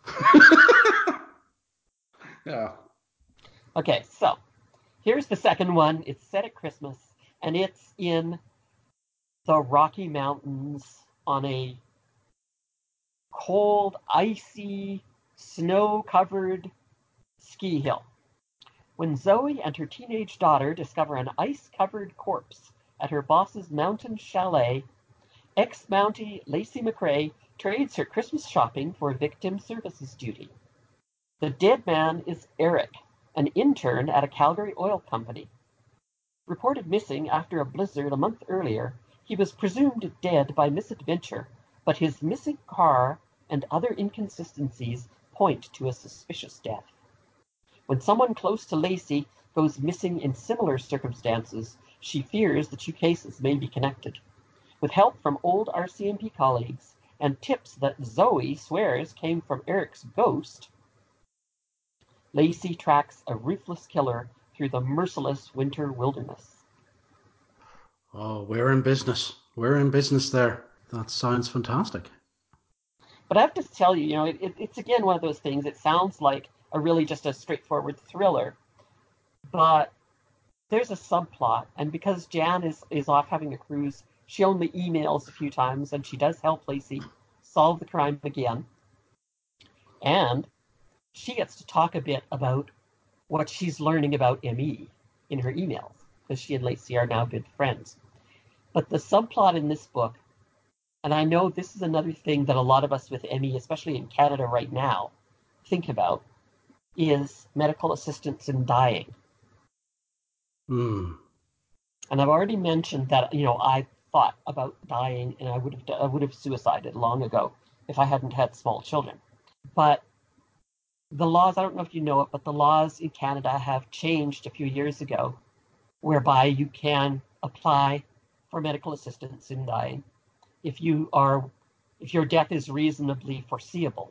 Yeah. Okay, so here's the second one. It's set at Christmas and it's in the Rocky Mountains on a cold, icy, snow covered ski hill. When Zoe and her teenage daughter discover an ice-covered corpse at her boss's mountain chalet, ex-Mountie Lacey McRae trades her Christmas shopping for victim services duty. The dead man is Eric, an intern at a Calgary oil company. Reported missing after a blizzard a month earlier, he was presumed dead by misadventure, but his missing car and other inconsistencies point to a suspicious death. When someone close to Lacey goes missing in similar circumstances, she fears the two cases may be connected. With help from old RCMP colleagues and tips that Zoe swears came from Eric's ghost, Lacey tracks a ruthless killer through the merciless winter wilderness. Oh, we're in business. We're in business there. That sounds fantastic. But I have to tell you, it's again one of those things. It sounds like a really just a straightforward thriller, but there's a subplot, and because Jan is off having a cruise, she only emails a few times, and she does help Lacey solve the crime again, and she gets to talk a bit about what she's learning about ME in her emails, because she and Lacey are now good friends. But the subplot in this book, and I know this is another thing that a lot of us with ME, especially in Canada right now, think about, is medical assistance in dying. Hmm. And I've already mentioned that I thought about dying, and I would have suicided long ago if I hadn't had small children. But the laws, I don't know if you know it, but the laws in Canada have changed a few years ago, whereby you can apply for medical assistance in dying if your death is reasonably foreseeable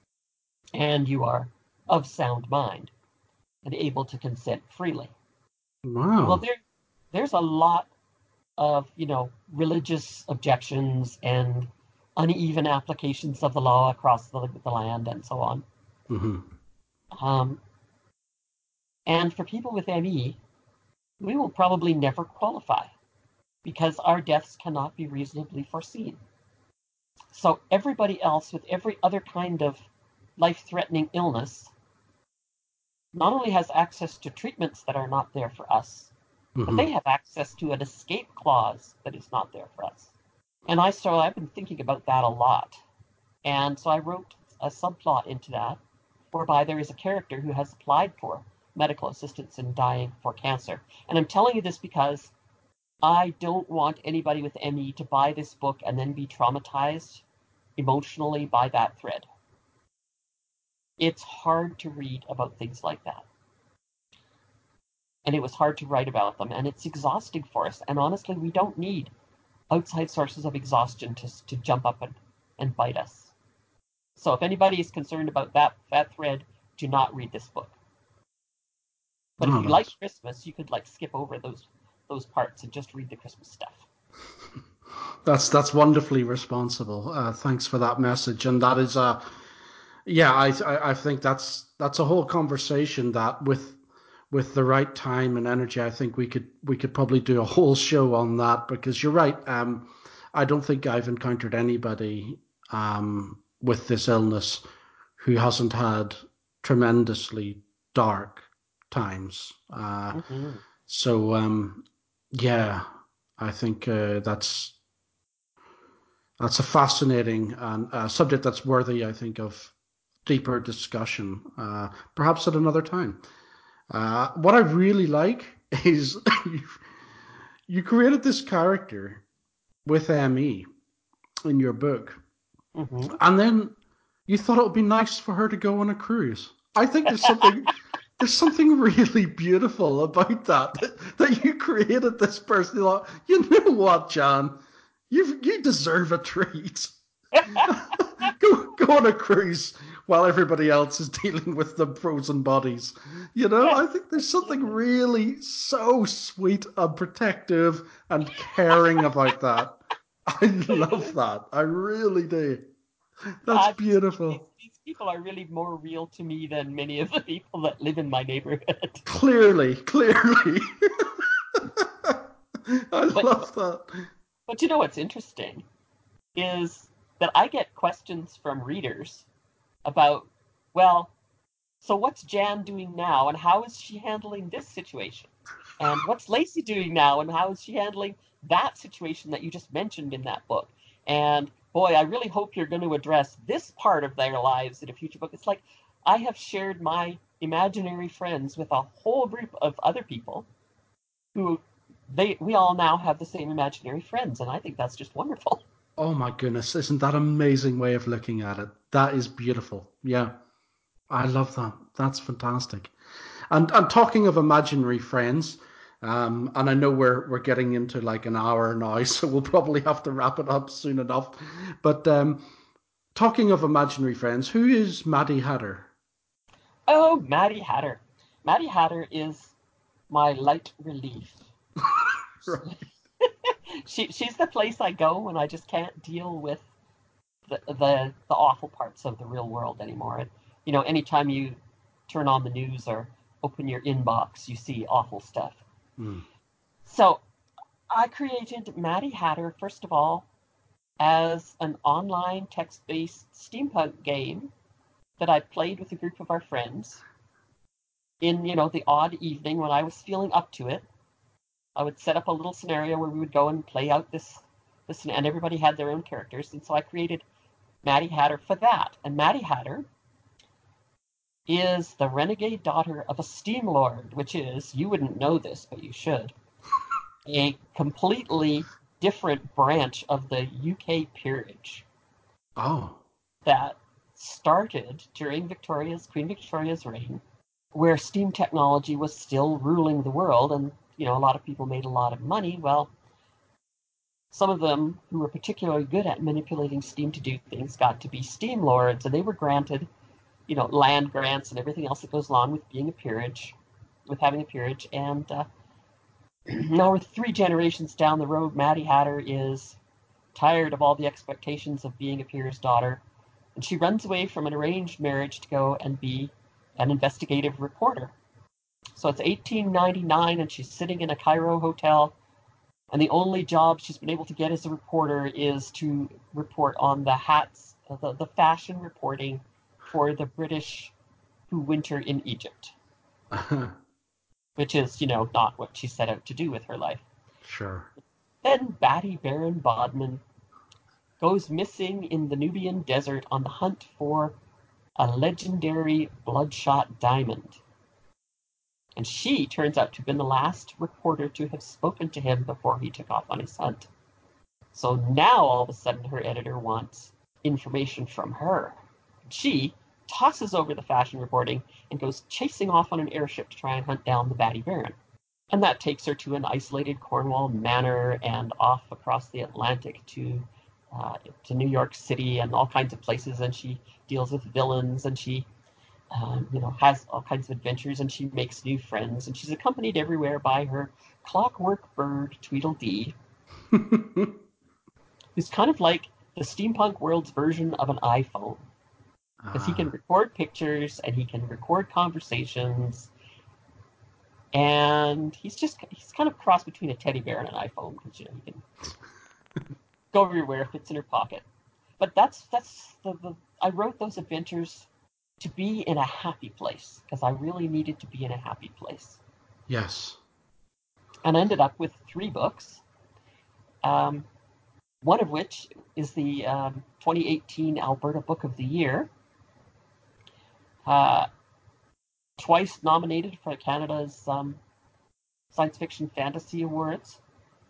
and you are of sound mind and able to consent freely. Well, Wow. there's a lot of religious objections and uneven applications of the law across the land and so on. Hmm. Um, and for people with ME, we will probably never qualify because our deaths cannot be reasonably foreseen. So everybody else with every other kind of life-threatening illness not only has access to treatments that are not there for us, but Hmm. they have access to an escape clause that is not there for us. And I've been thinking about that a lot. And so I wrote a subplot into that, whereby there is a character who has applied for medical assistance in dying for cancer. And I'm telling you this because I don't want anybody with ME to buy this book and then be traumatized emotionally by that thread. It's hard to read about things like that. And it was hard to write about them. And it's exhausting for us. And honestly, we don't need outside sources of exhaustion to jump up and bite us. So if anybody is concerned about that thread, do not read this book. But if Oh, you like Christmas, you could skip over those parts and just read the Christmas stuff. that's wonderfully responsible. Thanks for that message, and that is yeah. I think that's a whole conversation that with the right time and energy, I think we could probably do a whole show on that because you're right. I don't think I've encountered anybody with this illness who hasn't had tremendously dark times. Mm-hmm. So yeah, I think that's a fascinating and subject that's worthy, I think, of deeper discussion, perhaps at another time. What I really like is you created this character with ME in your book, Mm-hmm. and then you thought it would be nice for her to go on a cruise. I think there's something really beautiful about that you created this person. You know what, John? You deserve a treat. Go on a cruise while everybody else is dealing with the frozen bodies. Yes, I think there's something absolutely. really so sweet and protective and caring about that. I love that. I really do. That's Yeah, these, these, beautiful. these people are really more real to me than many of the people that live in my neighborhood. Clearly, clearly. I But love that. but what's interesting is that I get questions from readers about, well, so what's Jan doing now, and how is she handling this situation? And what's Lacey doing now, and how is she handling that situation that you just mentioned in that book? And boy, I really hope you're going to address this part of their lives in a future book. It's like I have shared my imaginary friends with a whole group of other people who we all now have the same imaginary friends, and I think that's just wonderful. Oh my goodness, isn't that an amazing way of looking at it? That is beautiful. Yeah, I love that. That's fantastic. And talking of imaginary friends, and I know we're getting into like an hour now, so we'll probably have to wrap it up soon enough. But talking of imaginary friends, who is Maddie Hatter? Oh, Maddie Hatter. Maddie Hatter is. my light relief. Right. She's the place I go when I just can't deal with the awful parts of the real world anymore. And, anytime you turn on the news or open your inbox, you see awful stuff. Mm. So I created Maddie Hatter, first of all, as an online text-based steampunk game that I played with a group of our friends in, the odd evening when I was feeling up to it. I would set up a little scenario where we would go and play out this, and everybody had their own characters. And so I created Maddie Hatter for that. And Maddie Hatter is the renegade daughter of a steam lord, which is, you wouldn't know this, but you should, a completely different branch of the UK peerage Oh. that started during Queen Victoria's reign, where steam technology was still ruling the world, and a lot of people made a lot of money. Well, some of them who were particularly good at manipulating steam to do things got to be steam lords, and they were granted, land grants and everything else that goes along with being a peerage, with having a peerage. And now we're 3 generations down the road. Maddie Hatter is tired of all the expectations of being a peer's daughter, and she runs away from an arranged marriage to go and be an investigative reporter. So it's 1899, and she's sitting in a Cairo hotel, and the only job she's been able to get as a reporter is to report on the hats, the fashion reporting for the British who winter in Egypt, which is, not what she set out to do with her life. Sure. Then Batty Baron Bodman goes missing in the Nubian desert on the hunt for a legendary bloodshot diamond. And she turns out to have been the last reporter to have spoken to him before he took off on his hunt. So now all of a sudden her editor wants information from her. She tosses over the fashion reporting and goes chasing off on an airship to try and hunt down the Batty Baron. And that takes her to an isolated Cornwall manor and off across the Atlantic to New York City and all kinds of places. And she deals with villains, and she has all kinds of adventures, and she makes new friends. And she's accompanied everywhere by her clockwork bird, Tweedledee, who's kind of like the steampunk world's version of an iPhone, because he can Ah. record pictures and he can record conversations, and he's kind of cross between a teddy bear and an iPhone, because he can go everywhere, fits in her pocket. But that's the I wrote those adventures to be in a happy place, because I really needed to be in a happy place, Yes. and I ended up with 3 books. Um, one of which is the 2018 Alberta Book of the Year, uh, twice nominated for Canada's Science Fiction Fantasy Awards.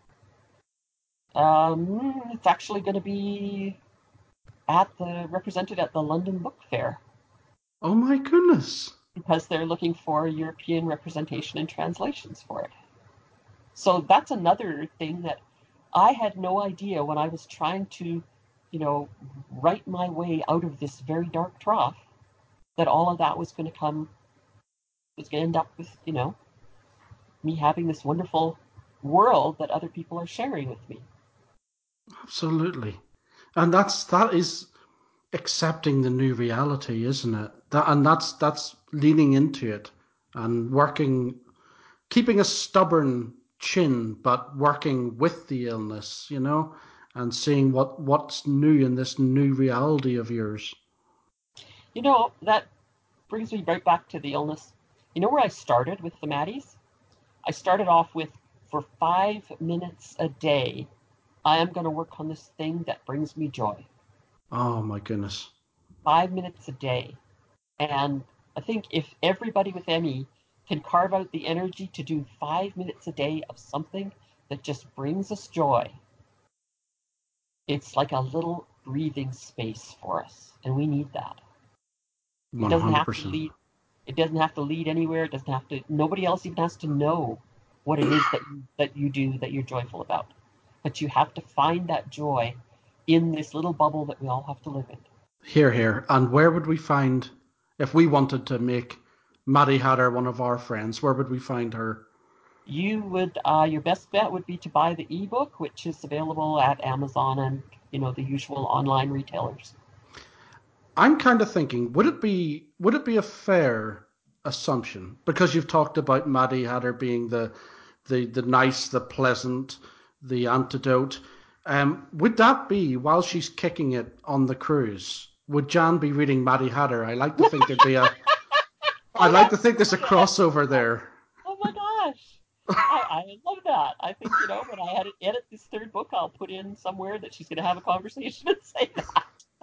It's actually going to be represented at the London Book Fair, Oh my goodness. because they're looking for European representation and translations for it. So that's another thing that I had no idea when I was trying to, write my way out of this very dark trough, that all of that was going to end up with, me having this wonderful world that other people are sharing with me. Absolutely. And that is accepting the new reality, isn't it? That's leaning into it and working, keeping a stubborn chin, but working with the illness, and seeing what's new in this new reality of yours. That brings me right back to the illness. You know where I started with the Maddies? I started off with, for 5 minutes a day, I am going to work on this thing that brings me joy. Oh my goodness. 5 minutes a day. And I think if everybody with ME can carve out the energy to do 5 minutes a day of something that just brings us joy, it's like a little breathing space for us. And we need that. It doesn't have to 100%. lead it doesn't have to lead anywhere. It doesn't have to Nobody else even has to know what it is that you do, that you're joyful about. But you have to find that joy in this little bubble that we all have to live in. Here, here. And where would we find, if we wanted to make Maddie Hatter one of our friends, where would we find her? your best bet would be to buy the ebook, which is available at Amazon and the usual online retailers. I'm kind of thinking, would it be a fair assumption, because you've talked about Maddie Hatter being the nice, the pleasant, the antidote. Would that be while she's kicking it on the cruise? Would Jan be reading Maddie Hatter? I like to think there'd be a. I'd Oh, like to that's think there's a brilliant! crossover there. Oh my gosh. I love that. I think, when I edit this third book, I'll put in somewhere that she's going to have a conversation and say that.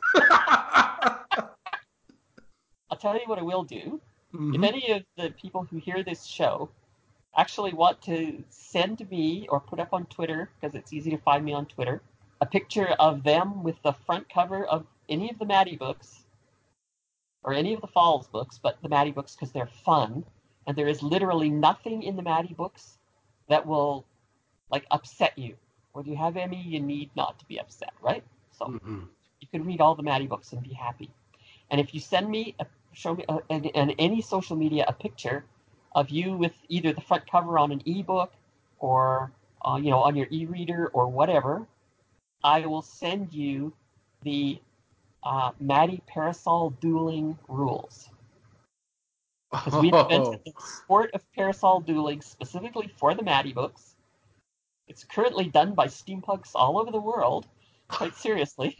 I'll tell you what I will do. If Hmm. any of the people who hear this show actually want to send me or put up on Twitter, because it's easy to find me on Twitter, a picture of them with the front cover of any of the Maddie books or any of the Falls books, but the Maddie books because they're fun, and there is literally nothing in the Maddie books that will like upset you. When you have Emmy, you need not to be upset, right? So Hmm. you can read all the Maddie books and be happy. And if you send me, show me in any social media a picture of you with either the front cover on an ebook or on your e-reader or whatever, I will send you the Maddie Parasol dueling rules, because we invented Oh, the sport of parasol dueling specifically for the Maddie books. It's currently done by steampunks all over the world, quite seriously.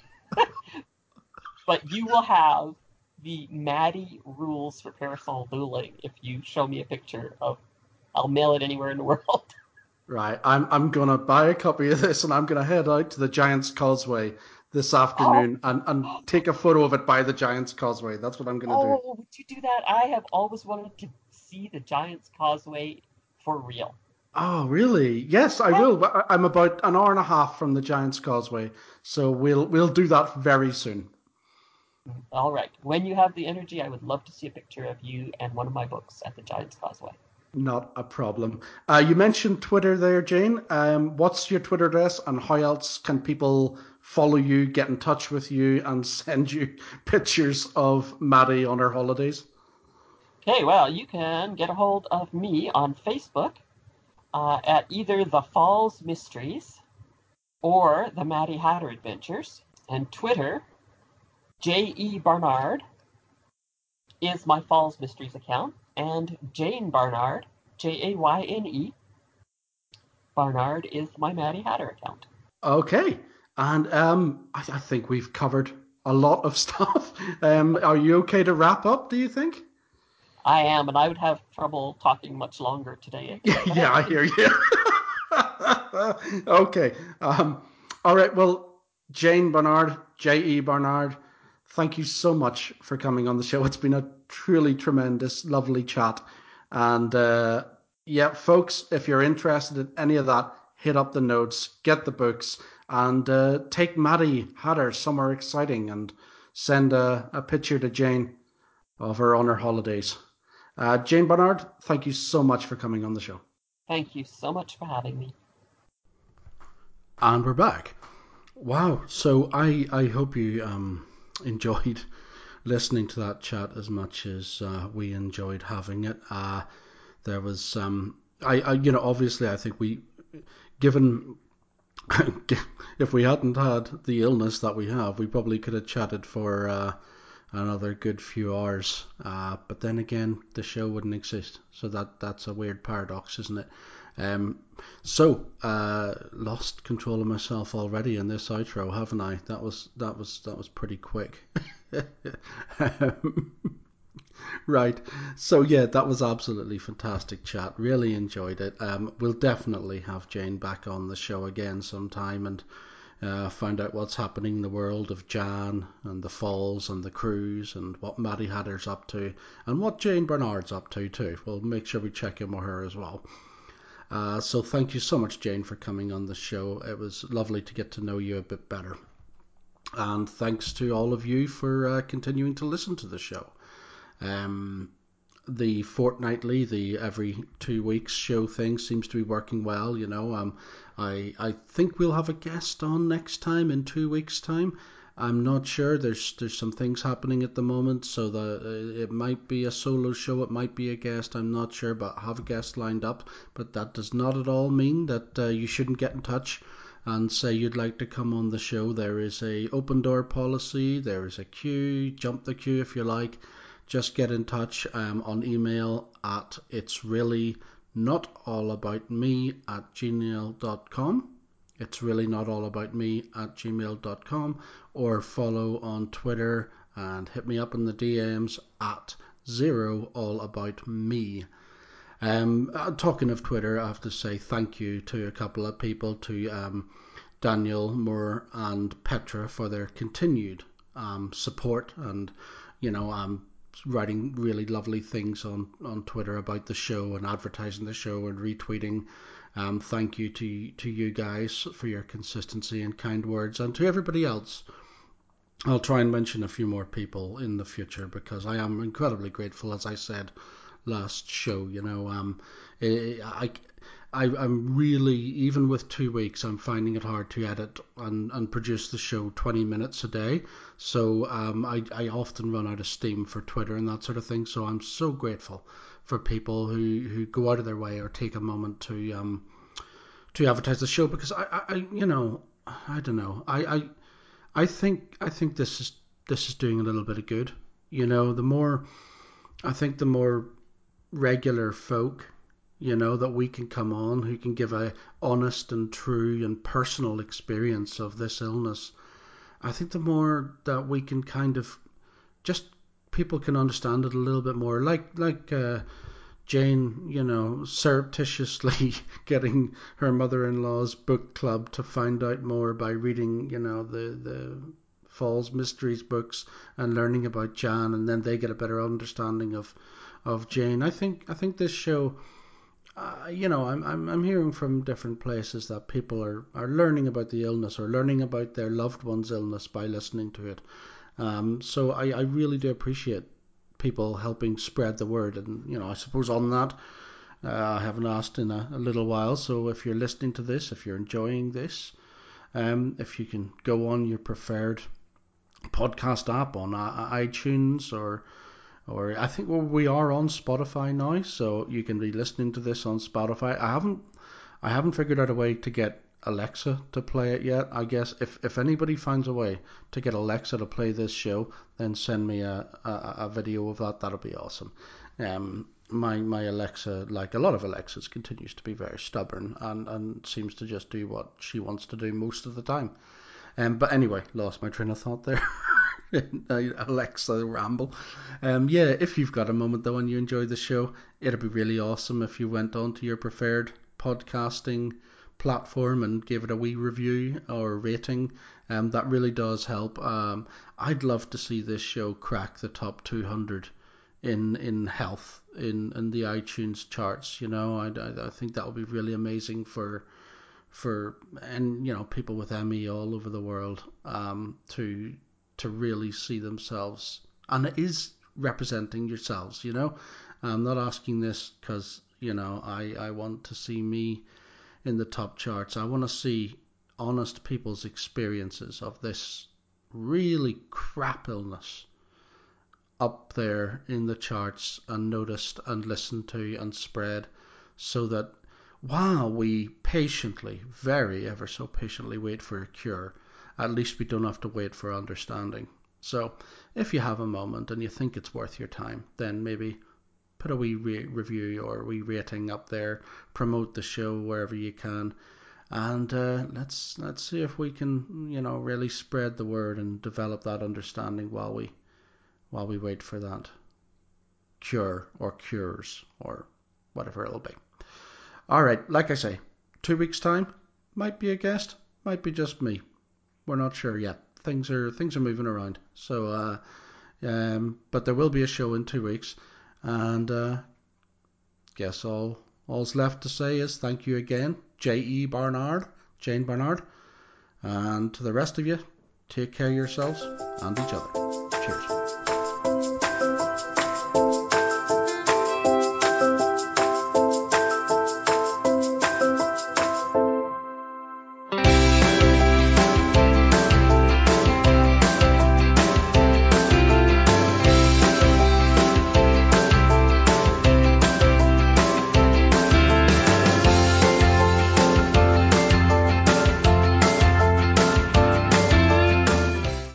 But you will have the Maddie rules for parasol dueling if you show me a picture of. I'll mail it anywhere in the world. right. I'm gonna buy a copy of this and I'm gonna head out to the Giant's Causeway this Oh, afternoon and take a photo of it by the Giant's Causeway. That's what I'm gonna do. oh, would you do that? I have always wanted to see the Giant's Causeway for real. Oh, really? Yes, I Yeah. will. I'm about an hour and a half from the Giant's Causeway, so we'll do that very soon. All right. When you have the energy, I would love to see a picture of you and one of my books at the Giant's Causeway. Not a problem. You mentioned Twitter there, Jane. What's your Twitter address, and how else can people follow you, get in touch with you, and send you pictures of Maddie on her holidays? Okay, well, you can get a hold of me on Facebook at either the Falls Mysteries or the Maddie Hatter Adventures, and Twitter, J.E. Barnard is my Falls Mysteries account, and Jane Barnard, Jayne, Barnard is my Maddie Hatter account. Okay, and I think we've covered a lot of stuff. Are you okay to wrap up? Do you think? I am, and I would have trouble talking much longer today, but I Yeah, I think hear you. Okay. All right. Well, Jane Barnard, J.E. Barnard, thank you so much for coming on the show. It's been a truly tremendous, lovely chat. And yeah, folks, if you're interested in any of that, hit up the notes, get the books, and take Maddie Hatter somewhere exciting and send a picture to Jane of her on her holidays. Jane Barnard, thank you so much for coming on the show. thank you so much for having me. And we're back. Wow. So I hope you enjoyed listening to that chat as much as we enjoyed having it. There was I obviously I think we given if we hadn't had the illness that we have, we probably could have chatted for another good few hours. But then again, the show wouldn't exist. So that's a weird paradox, isn't it? Um, lost control of myself already in this outro, haven't I? That was pretty quick. um, right. So yeah, that was absolutely fantastic chat. Really enjoyed it. We'll definitely have Jane back on the show again sometime and find out what's happening in the world of Jan and the Falls and the cruise and what Maddie Hatter's up to and what Jane Bernard's up to too. We'll make sure we check in with her as well. So thank you so much, Jane, for coming on the show. It was lovely to get to know you a bit better. And thanks to all of you for continuing to listen to the show. Um, the fortnightly, the every 2 weeks show thing seems to be working well. I think we'll have a guest on next time in 2 weeks' time. I'm not sure. There's some things happening at the moment, so it might be a solo show, it might be a guest. I'm not sure, but I have a guest lined up. But that does not at all mean that you shouldn't get in touch and say you'd like to come on the show. There is a open door policy. There is a queue. Jump the queue if you like. Just get in touch on email at itsreallynotallaboutme@gmail.com. It's really not all about me at gmail.com, or follow on Twitter and hit me up in the DMs at @zeroallaboutme. Talking of Twitter, I have to say thank you to a couple of people, to Daniel Moore and Petra, for their continued support, and writing really lovely things on Twitter about the show and advertising the show and retweeting. Thank you to you guys for your consistency and kind words, and to everybody else. I'll try and mention a few more people in the future, because I am incredibly grateful, as I said last show. I'm really, even with 2 weeks, I'm finding it hard to edit and produce the show 20 minutes a day. So I often run out of steam for Twitter and that sort of thing. So I'm so grateful for people who go out of their way or take a moment to advertise the show, because I don't know. I think this is doing a little bit of good. The more regular folk, that we can come on, who can give a honest and true and personal experience of this illness, I think the more that we can kind of just, people can understand it a little bit more. Like Jane, surreptitiously getting her mother-in-law's book club to find out more by reading, the Falls Mysteries books and learning about Jan, and then they get a better understanding of Jane. I think this show, I'm hearing from different places that people are learning about the illness, or learning about their loved one's illness by listening to it. So I really do appreciate people helping spread the word. And I suppose on that, I haven't asked in a little while, so if you're listening to this, if you're enjoying this, if you can go on your preferred podcast app, on iTunes, or I think we are on Spotify now, so you can be listening to this on Spotify. I haven't figured out a way to get Alexa to play it yet. I guess if anybody finds a way to get Alexa to play this show, then send me a video of that. That'll be awesome. My Alexa, like a lot of Alexas, continues to be very stubborn and seems to just do what she wants to do most of the time. But anyway, lost my train of thought there. Alexa ramble. If you've got a moment though and you enjoy the show, it'd be really awesome if you went on to your preferred podcasting platform and gave it a wee review or rating. That really does help. I'd love to see this show crack the top 200 in health in the iTunes charts. I think that would be really amazing for people with ME all over the world, to really see themselves, and it is representing yourselves. I'm not asking this because I want to see me in the top charts. I want to see honest people's experiences of this really crap illness up there in the charts, and noticed and listened to and spread, so that while we patiently, very ever so patiently, wait for a cure, at least we don't have to wait for understanding. So if you have a moment and you think it's worth your time, then maybe put a wee review or a wee rating up there, promote the show wherever you can, and let's see if we can really spread the word and develop that understanding while we wait for that cure or cures or whatever it'll be. Alright, like I say, 2 weeks time, might be a guest, might be just me. We're not sure yet. Things are moving around. So but there will be a show in 2 weeks, and guess all's left to say is thank you again, Jane Barnard, and to the rest of you, take care of yourselves and each other. Cheers.